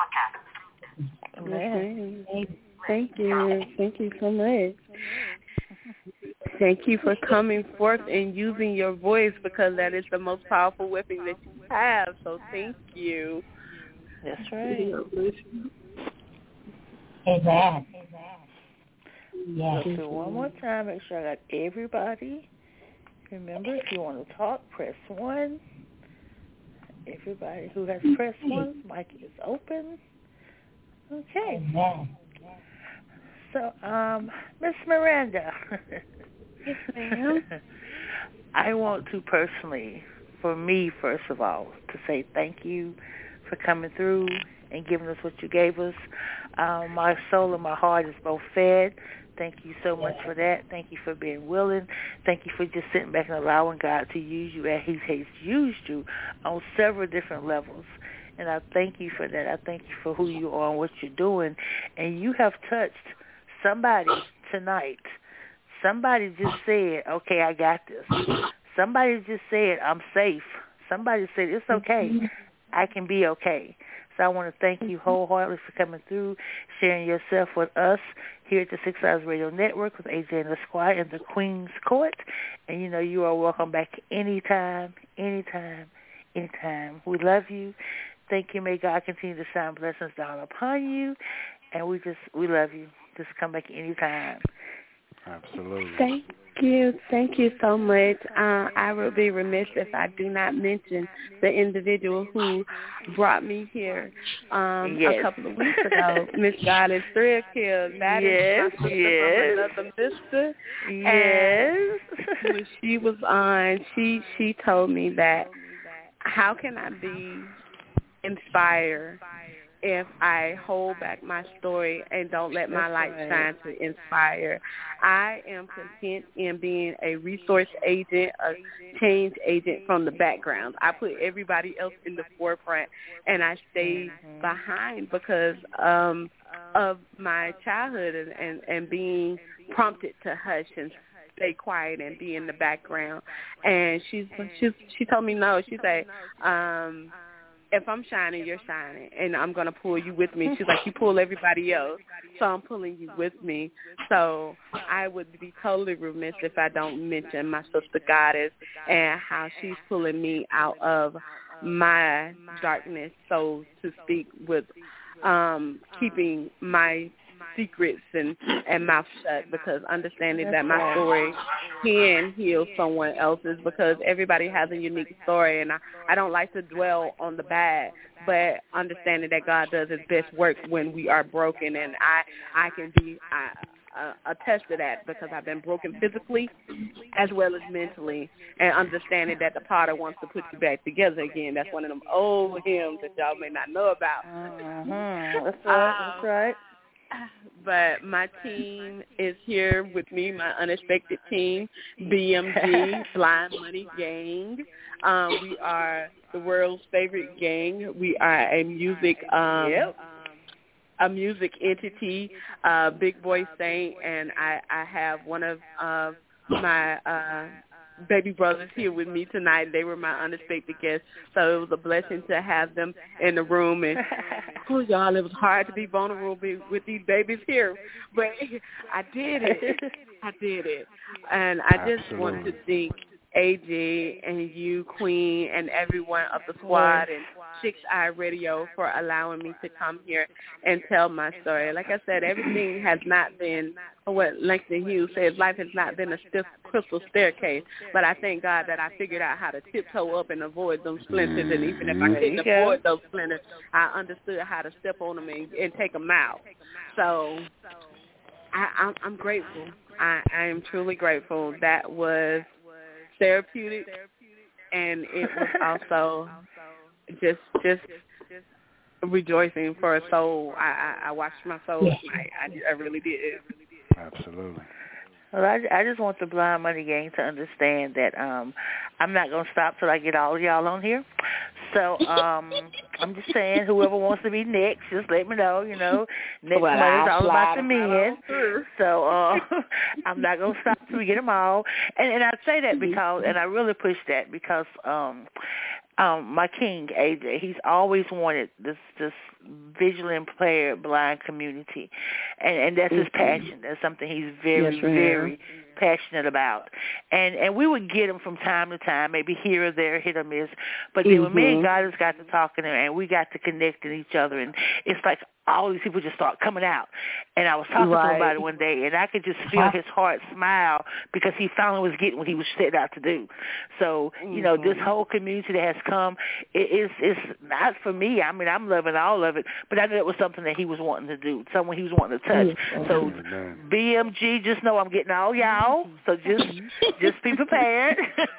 Okay. Thank you. Thank you so much. Thank you for coming forth and using your voice, because that is the most powerful weapon that you have. So thank you. That's right. Amen. Yes. Let's do one more time. Make sure I got everybody. Remember, if you want to talk, press one. Everybody who has pressed one, mic is open. Okay. Amen. So, um, Miss Miranda. Yes, ma'am. I want to personally, for me, first of all, to say thank you for coming through and giving us what you gave us. Um, my soul and my heart is both fed. Thank you so much for that. Thank you for being willing. Thank you for just sitting back and allowing God to use you as He has used you on several different levels. And I thank you for that. I thank you for who you are and what you're doing. And you have touched somebody tonight. Somebody just said, okay, I got this. Somebody just said, I'm safe. Somebody said, it's okay. I can be okay. So I want to thank you wholeheartedly for coming through, sharing yourself with us here at the Six Hours Radio Network with A J and the Squad in the Queen's Court. And, you know, you are welcome back anytime, anytime, anytime. We love you. Thank you. May God continue to shine blessings down upon you. And we just, we love you. Just come back anytime. Absolutely. Thank you. Thank you so much. Uh, I will be remiss if I do not mention the individual who brought me here um, yes. a couple of weeks ago, Miss Goddess Threadkill. That yes, is my sister yes. from another mister. Yes. And when she was on, she, she told me that, how can I be inspired if I hold back my story and don't let my light shine to inspire? I am content in being a resource agent, a change agent from the background. I put everybody else in the forefront, and I stay mm-hmm. behind because um, of my childhood and, and, and being prompted to hush and stay quiet and be in the background. And she's, she's she told me no. She said, um, if I'm shining, you're shining, and I'm going to pull you with me. She's like, you pull everybody else, so I'm pulling you with me. So I would be totally remiss if I don't mention my sister Goddess and how she's pulling me out of my darkness, so to speak, with um, keeping my secrets and, and mouth shut, because understanding that my story can heal someone else's, because everybody has a unique story, and I, I don't like to dwell on the bad, but understanding that God does His best work when we are broken, and I, I can be I, uh, attest to that because I've been broken physically as well as mentally, and understanding that the potter wants to put you back together again. That's one of them old hymns that y'all may not know about. Mm-hmm. That's right. That's right. But my team is here with me, my unexpected team, B M G, Blind Money Gang. Um, we are the world's favorite gang. We are a music um, yep. a music entity, uh, Big Boy Saint, and I, I have one of uh, my uh, baby brothers here with me tonight. They were my unexpected guests, so it was a blessing to have them in the room. And oh, y'all, it was hard to be vulnerable with these babies here, but I did it. I did it, and I just Absolutely. want to thank A G and you, Queen, and everyone of the squad and Six Eye Radio for allowing me to come here and tell my story. Like I said, everything has not been what Langston Hughes says. Life has not been a stiff crystal staircase, but I thank God that I figured out how to tiptoe up and avoid those splinters. And even if I couldn't avoid those splinters, I understood how to step on them and, and take them out. So I, I'm, I'm grateful. I, I am truly grateful. That was therapeutic, and it was also just just rejoicing for a soul. I, I, I watched my soul tonight. I, I really did. Absolutely. Well, I, I just want the Blind Money Gang to understand that um, I'm not going to stop till I get all of y'all on here. So um, I'm just saying, whoever wants to be next, just let me know. You know, next well, month is all about the men. So uh, I'm not going to stop till we get them all. And, and I say that because, and I really push that because um, um, my king, A J, he's always wanted this this visually impaired blind community, and and that's his passion. That's something he's very, yes, very passionate about. And and we would get him from time to time, maybe here or there, hit or miss. But then mm-hmm. when me and God has got to talking and we got to connecting each other, and it's like all these people just start coming out. And I was talking right. to him about it one day, and I could just feel his heart smile because he finally was getting what he was set out to do. So, you mm-hmm. know, this whole community that has come, it is it's not for me. I mean, I'm loving all of it, but I knew it was something that he was wanting to do, someone he was wanting to touch. Mm-hmm. So, B M G, just know I'm getting all y'all, so just just be prepared.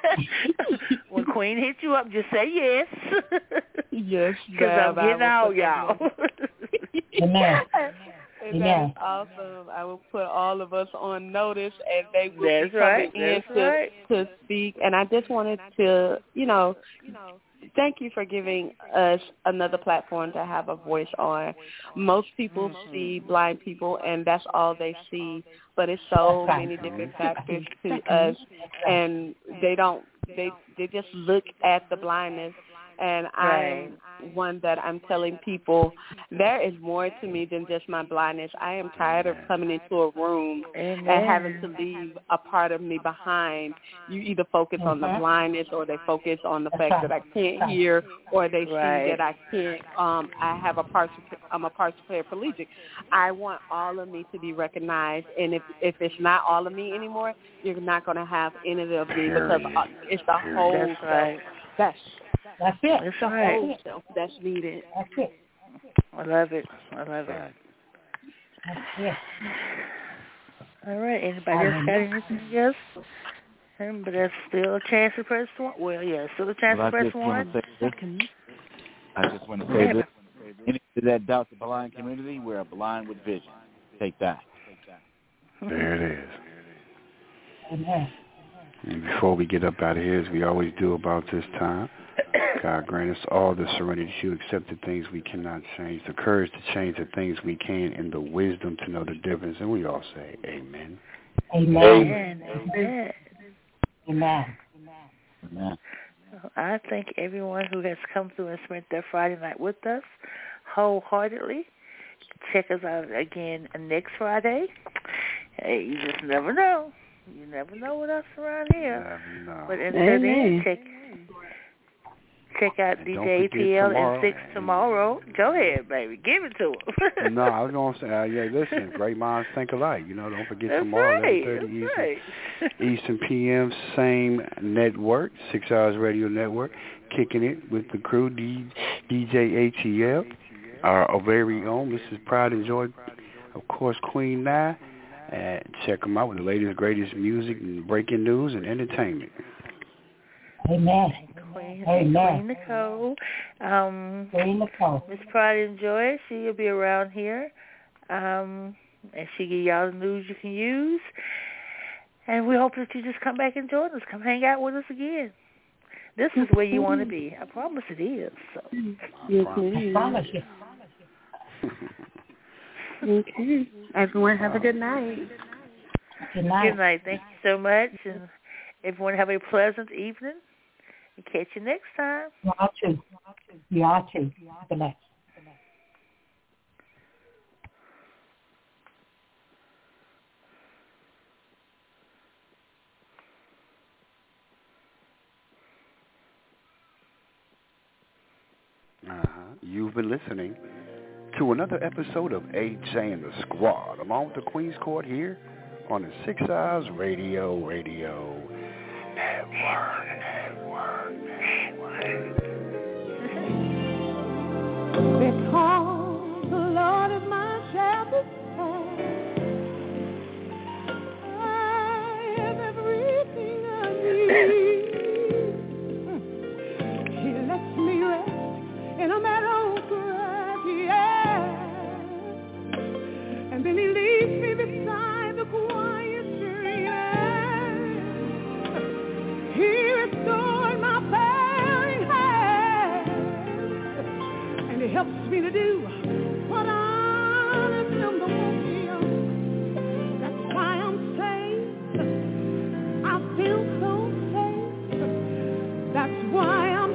When Queen hits you up, just say yes. Yes, because I'm getting all y'all. Amen. And that is awesome. I will put all of us on notice, and they will That's be coming right. in That's to, right. to speak. And I just wanted to, you know, thank you for giving us another platform to have a voice on. Most people mm-hmm. see blind people, and that's all they see. But it's so many different factors to us, and they don't. They they just look at the blindness. And right. I'm one that I'm telling people there is more to me than just my blindness. I am tired of coming into a room Amen. and having to leave a part of me behind. You either focus mm-hmm. on the blindness, or they focus on the fact that I can't hear, or they right. see that I can't. Um, I have a partial. I'm a partial paraplegic. I want all of me to be recognized, and if if it's not all of me anymore, you're not going to have any of me because it's the whole. That's right. That's That's it. That's the right. whole self that's needed. That's it. I love it. I love it. That's it. All right. Anybody else got anything else? But there's still a chance to press one. Well, yeah, still a chance well, to I press just one. Want to say this. I just want to say this. Any that doubts the blind community, we're blind with vision. Take that. There it is. Amen. And before we get up out of here, as we always do about this time, God grant us all the serenity to accept the things we cannot change, the courage to change the things we can, and the wisdom to know the difference. And we all say amen. Amen. Amen. Amen. Amen. Amen. I thank everyone who has come through and spent their Friday night with us wholeheartedly. Check us out again next Friday. Hey, you just never know. You never know with us around here. Never know. But until then, check, check out and D J A T L and six tomorrow. Go ahead, baby. Give it to him. No, I was going to say, uh, yeah, listen, great minds think alike. You know, don't forget That's tomorrow, right. eleven thirty Eastern, right. Eastern P M, same network, Six Hours Radio Network, kicking it with the crew, D, DJ A T L, our, our very own Missus Pride and Joy, of course, Queen Nye. And check them out with the latest, greatest music and breaking news and entertainment. Amen. Queen, Amen. Queen Nicole. Um, Queen Nicole. Miss Pride and Joy, she'll be around here. Um, and she give y'all the news you can use. And we hope that you just come back and join us. Come hang out with us again. This is where you want to be. I promise it is. So. Yes, I promise you. Okay. Everyone have a good night. Good night. Good night. Thank you so much. And everyone have a pleasant evening. And catch you next time. You are too. You are too. Good night. you've been listening to another episode of A J and the Squad, along with the Queen's Court here on the Six Eyes Radio, Radio Network, Network, Network. Because the Lord is my shepherd, I have everything I need. He lets me rest in a meadow grass, yeah. And then he leads me beside the quiet stream. He restored my failing hand, and he helps me to do what honors him the most. That's why I'm saved. I feel so safe. That's why I'm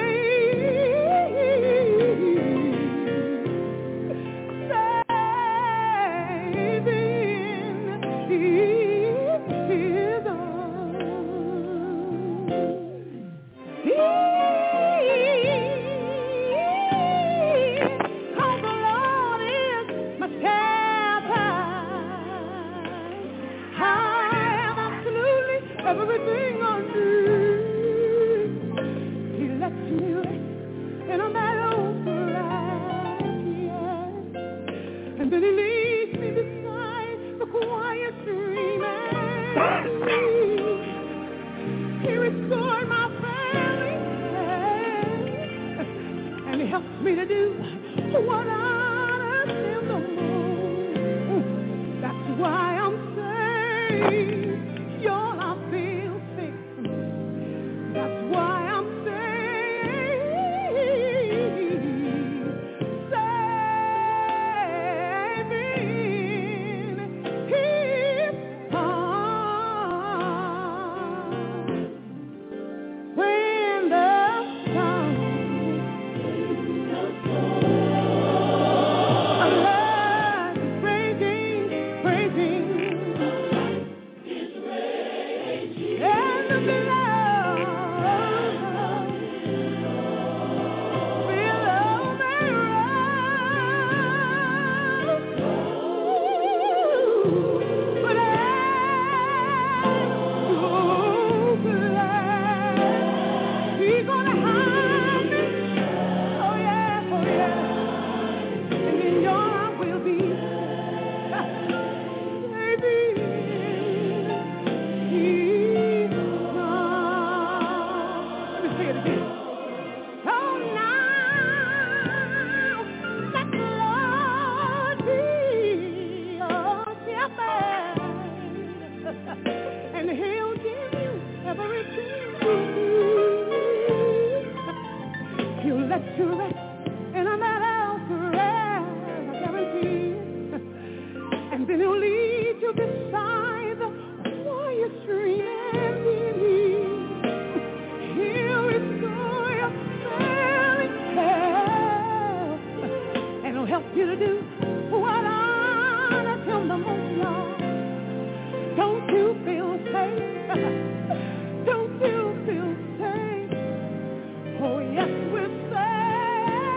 everything I need. He lets me rest in a meadow grass, yeah. And then he leads me beside the quiet stream. He restored my failing hand, and he helps me to do what honors him the most. That's why I'm saved. Y'all, I feel safe. That's why I'm saved. Saving His arms. When the sun alive, praising, praising. And the blood below me runs. But I'm so glad He's gonna hide me. Oh yeah, oh yeah. And in your arms will be, baby. And he'll give you everything you need. He'll let you rest in a meadow grass, I guarantee. And then he'll lead you beside the quiet stream, and he'll restore your failing health, and he'll help you to do what honors him the most, Lord. Don't you feel safe? Don't you feel safe? Oh yes, we're safe.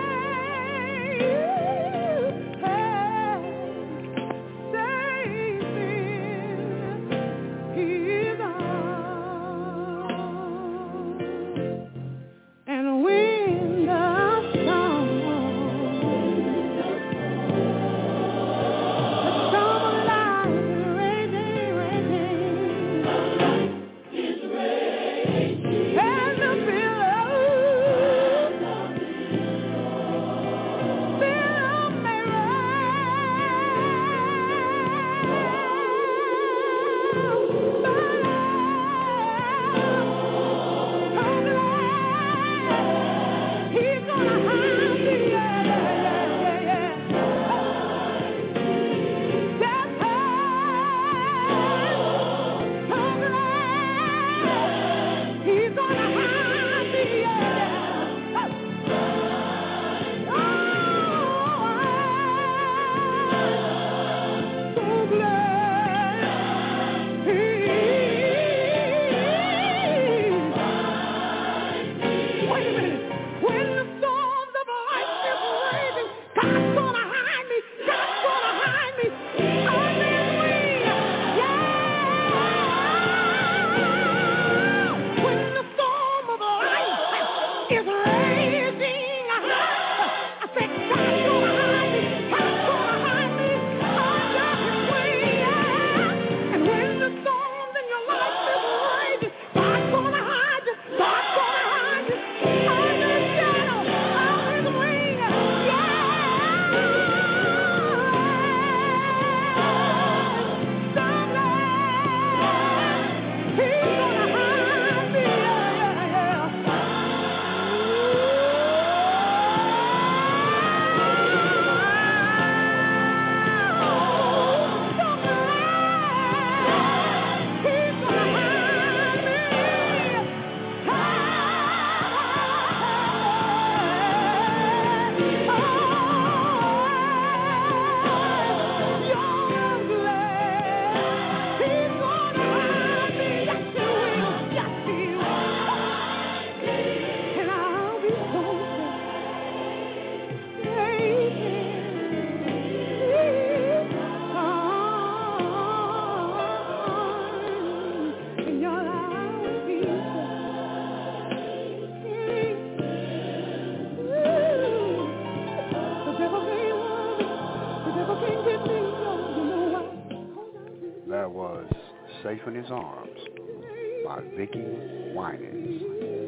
Safe in His Arms by Vicky Winans.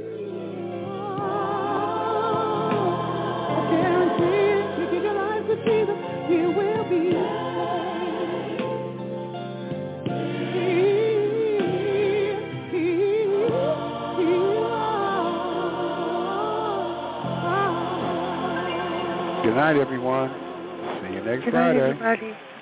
I guarantee you give your life to Jesus, you will be saved. He, he, he, Good night, everyone. See you next Good Friday. night, everybody.